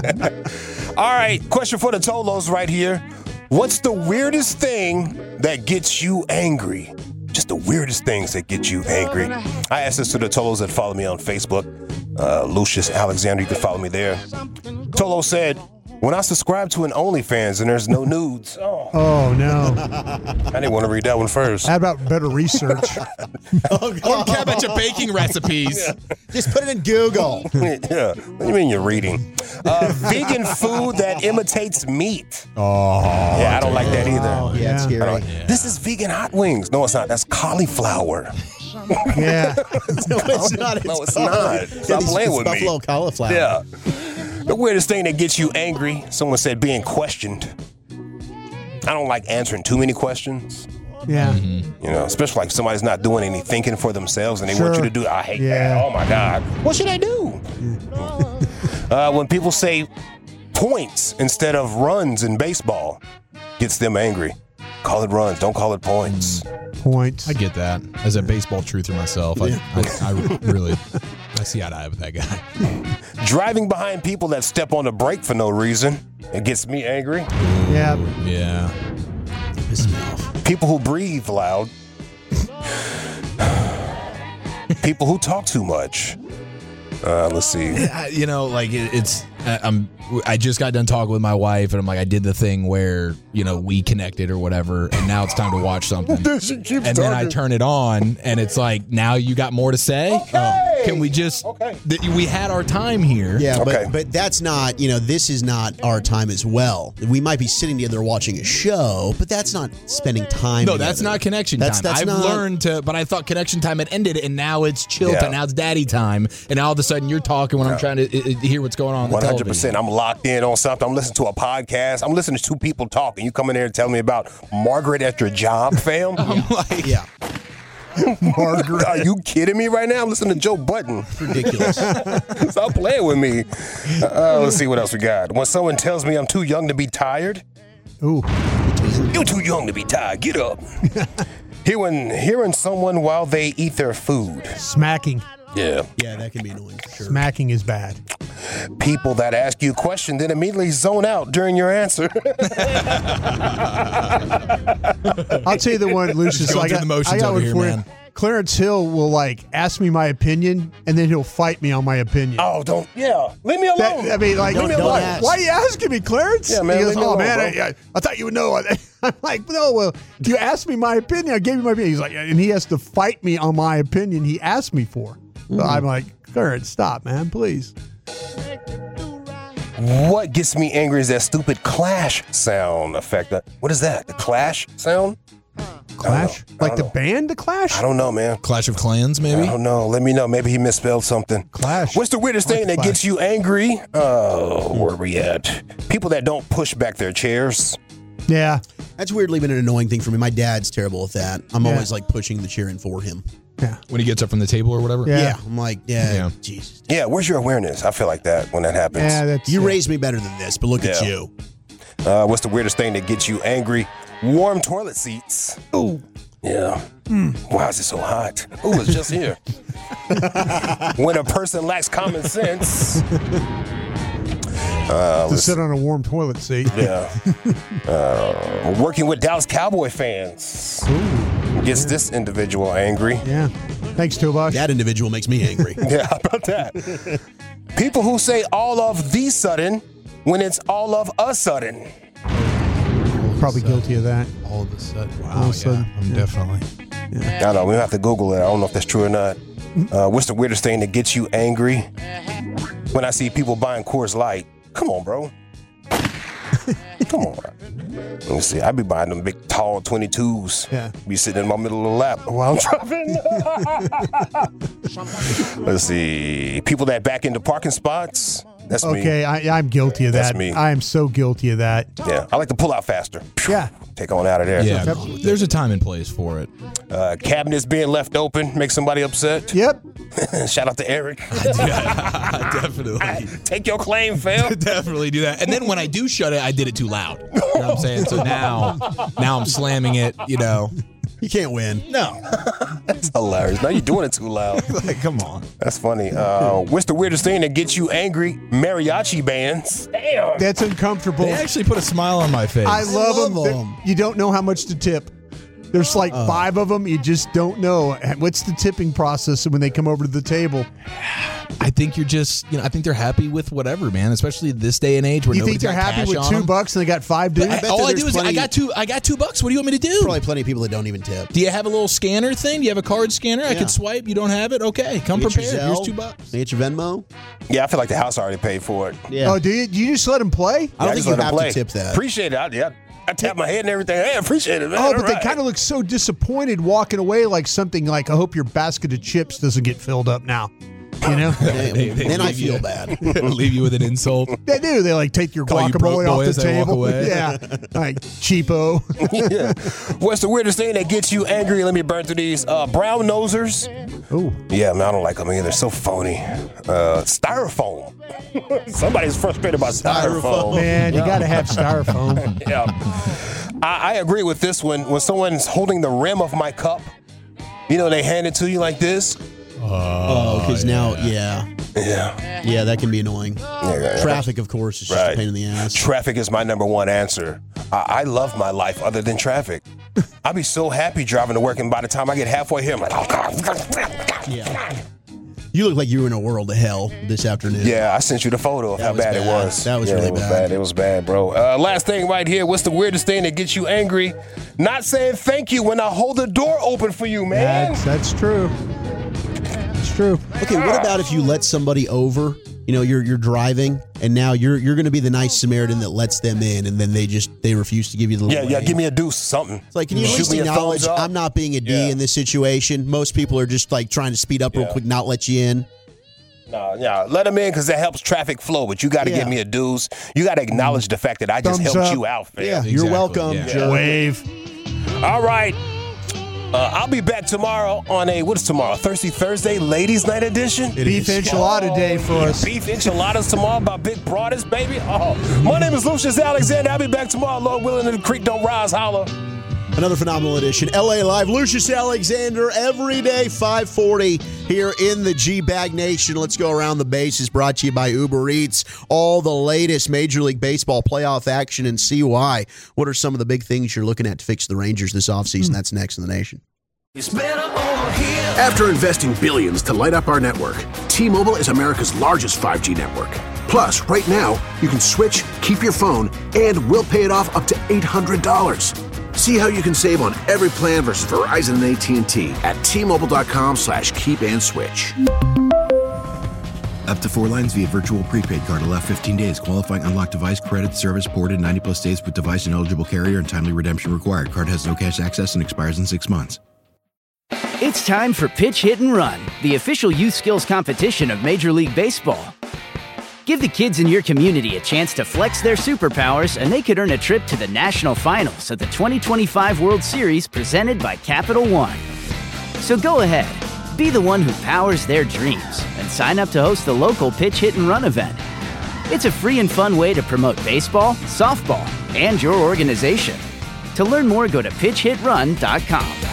that. All right, question for the Tolos right here. What's the weirdest thing that gets you angry? Just the weirdest things that get you angry. I asked this to the Tolos that follow me on Facebook. Uh, Lucius Alexander, you can follow me there. Tolo said, when I subscribe to an OnlyFans and there's no nudes. Oh, Oh, no. I didn't want to read that one first. How about better research? Oh, Or care about your baking recipes. just put it in Google. Yeah. What do you mean you're reading? Uh, vegan food that imitates meat. Oh, Yeah, I don't like that either. Oh, yeah, it's I scary. don't- This is vegan hot wings. No, it's not. That's cauliflower. Yeah. No, it's not. It's No, it's called- not. Yeah, Stop these- playing it's with me. Buffalo cauliflower. Yeah. The weirdest thing that gets you angry, someone said being questioned. I don't like answering too many questions. Yeah. You know, especially like somebody's not doing any thinking for themselves and they want you Sure. to do it. I hate Yeah. that. Oh my God. What should I do? uh, when people say points instead of runs in baseball, gets them angry. Call it runs. Don't call it points. Points. I get that. As a baseball truther myself, I, I, I really, I see eye to eye with that guy. Driving behind people that step on the brake for no reason. It gets me angry. Yeah. Yeah. Piss me off. People who breathe loud. People who talk too much. Uh, let's see. I- you know, like it, it's. I- I'm. I just got done talking with my wife, and I'm like, I did the thing where you know we connected or whatever, and now it's time to watch something. She keeps And then I talking. turn it on, and it's like, now you got more to say. Okay. Can we just? Okay. Th- we had our time here. Yeah, Okay. but but that's not, you know, this is not our time as well. We might be sitting together watching a show, but that's not spending time No, together. that's not connection That's- time. that's I've not- learned to, but I thought connection time had ended, and now it's chill Yeah. time. Now it's daddy time, and all of a sudden you're talking when I'm trying to uh, uh, hear what's going on. on the one hundred percent. television. I'm locked in on something. I'm listening to a podcast. I'm listening to two people talking. You come in there and tell me about Margaret at your job, fam? I'm like, Yeah. Margaret. Are you kidding me right now? I'm listening to Joe Budden. Ridiculous. Stop playing with me. Uh, let's see what else we got. When someone tells me I'm too young to be tired, Ooh. you're too young to be tired. Get up. hearing, hearing someone while they eat their food. Smacking. Yeah. Yeah, that can be annoying for sure. Smacking is bad. People that ask you a question then immediately zone out during your answer. I'll tell you the one, Lucius. Going I through got, the motions I got over one here, for you. man. Clarence Hill will like ask me my opinion, and then he'll fight me on my opinion. Oh, don't. Yeah. Leave me alone. That, I mean, like, Don't- don't why, ask. why are you asking me, Clarence? Yeah, man, He goes, leave me oh, alone, man, bro. I, I, I thought you would know. I'm like, no, well, you asked me my opinion. I gave you my opinion. He's like, and he has to fight me on my opinion he asked me for. So I'm like, Clarence, stop, man, please. What gets me angry is that stupid clash sound effect. What is that? The clash sound? Clash? I Like don't the know. band, the Clash? I don't know, man. Clash of Clans, maybe. I don't know. Let me know. Maybe he misspelled something. Clash. What's the weirdest I like thing the that gets Clash. you angry? Oh, where are we at? People that don't push back their chairs. Yeah. That's weirdly been an annoying thing for me. My dad's terrible with that. I'm Yeah. always like pushing the chair in for him. Yeah. When he gets up from the table or whatever. Yeah. Yeah. I'm like, yeah, Yeah. Jesus. Yeah, where's your awareness? I feel like that when that happens. Yeah, that's You yeah. raised me better than this, but look at Yeah. you. Uh, what's the weirdest thing that gets you angry? Warm toilet seats. Ooh. Yeah. Why is it so hot? Ooh, it's just here. When a person lacks common sense. Uh, to let's- sit on a warm toilet seat. yeah. Uh, working with Dallas Cowboy fans Ooh. gets this individual angry. Yeah. Thanks, Tobosh. That individual makes me angry. Yeah, how about that? People who say all of the sudden when it's all of a sudden. Probably guilty of that. All of a sudden. Wow. All of a sudden. Yeah, I'm definitely. I don't know. We have to Google it. I don't know if that's true or not. Uh, what's the weirdest thing that gets you angry? When I see people buying Coors Light. Come on, bro. Come on. Let me see. I be buying them big, tall twenty-twos. Yeah. Be sitting in my middle of the lap while I'm driving. Let's see. People that back into parking spots. That's me. Okay, I, I'm guilty of That's that. me. I am so guilty of that. Yeah. I like to pull out faster. Yeah. Take on out of there. Yeah. There's a time and place for it. Uh, cabinets being left open make somebody upset. Yep. Shout out to Eric. Definitely. Take your claim, fam. Definitely do that. And then when I do shut it, I did it too loud. You know what I'm saying? So now, now I'm slamming it. You know, You can't win. no. That's hilarious. Now you're doing it too loud. Like, come on. That's funny. Uh, what's the weirdest thing that gets you angry? Mariachi bands. Damn. That's uncomfortable. They actually put a smile on my face. I love, love them. them. You don't know how much to tip. There's like five of them. You just don't know. What's the tipping process when they come over to the table? I think you're just, you know, I think they're happy with whatever, man. Especially this day and age where You think nobody's they're got happy cash with on two them. bucks and they got five dudes? I- bet all that I do there's is I plenty- got two. I got two bucks. What do you want me to do? Probably plenty of people that don't even tip. Do you have a little scanner thing? Do you have a card scanner? I Yeah. could swipe. You don't have it? Okay, come Get your prepared. Here's Zelle. two bucks. Get your Venmo. Yeah, I feel like the house already paid for it. Yeah. Oh, do you, do you just let them play? I don't Yeah, think just you let 'em have play. to tip that. Appreciate it. I, yeah, I tap my head and everything. Hey, I appreciate it, man. Oh, All but right. they kind of look so disappointed walking away like something like, I hope your basket of chips doesn't get filled up now. You know? Damn. They- they then I leave feel you- bad. Leave you with an insult. They do. They like take your Call you broke guacamole boy off as the they walk table. away. Yeah. Like cheapo. yeah. What's the weirdest thing that gets you angry? Let me burn through these. Uh, brown nosers. Oh. Yeah, man, I don't like them either. They're so phony. Uh, styrofoam. Somebody's frustrated about styrofoam. Man, you got to have styrofoam. Yeah. I, I agree with this one. When someone's holding the rim of my cup, you know, they hand it to you like this. Oh, because now, yeah. Yeah. Yeah, that can be annoying. Yeah, yeah. Traffic, of course, is just Right. a pain in the ass. Traffic is my number one answer. I, I love my life other than traffic. I'd be so happy driving to work, and by the time I get halfway here, I'm like, oh, God. Yeah. You look like you were in a world of hell this afternoon. Yeah, I sent you the photo of That how was bad, it bad. was. That was Yeah, really it was bad. bad. It was bad, bro. Uh, last thing right here. What's the weirdest thing that gets you angry? Not saying thank you when I hold the door open for you, man. That's, that's true. That's true. Okay, what about if you let somebody over? You know, you're you're driving, and now you're you're going to be the nice Samaritan that lets them in, and then they just they refuse to give you the Yeah, little yeah, wave. give me a deuce, something. It's like, can you at Shoot least me a acknowledge thumbs up? I'm not being a D Yeah. in this situation? Most people are just like trying to speed up real Yeah. quick, not let you in. No, yeah, let them in because that helps traffic flow, but you got to Yeah. give me a deuce. You got to acknowledge the fact that I just Thumbs helped up. you out, fam. Yeah, you're welcome. yeah. Joe. Wave. All right. Uh, I'll be back tomorrow on a, what is tomorrow? Thirsty Thursday, Ladies Night Edition? Beef enchilada day for us. Beef enchiladas tomorrow by Big Broadest, baby. Oh, my name is Lucius Alexander. I'll be back tomorrow. Lord willing, and the creek don't rise. Holla. Another phenomenal edition. L A Live. Lucius Alexander every day, five forty here in the G-Bag Nation. Let's go around the bases. Brought to you by Uber Eats. All the latest Major League Baseball playoff action and see why. What are some of the big things you're looking at to fix the Rangers this offseason? Hmm. That's next in the Nation. After investing billions to light up our network, T-Mobile is America's largest five G network. Plus, right now, you can switch, keep your phone, and we'll pay it off up to eight hundred dollars. See how you can save on every plan versus Verizon and A T and T at T-Mobile.com slash keep and switch. Up to four lines via virtual prepaid card. Allow fifteen days. Qualifying unlocked device credit service ported ninety plus days with device and eligible carrier and timely redemption required. Card has no cash access and expires in six months. It's time for Pitch Hit and Run, the official youth skills competition of Major League Baseball. Give the kids in your community a chance to flex their superpowers, and they could earn a trip to the national finals of the twenty twenty-five World Series presented by Capital One. So go ahead, be the one who powers their dreams, and sign up to host the local Pitch Hit and Run event. It's a free and fun way to promote baseball, softball, and your organization. To learn more, go to pitch hit run dot com.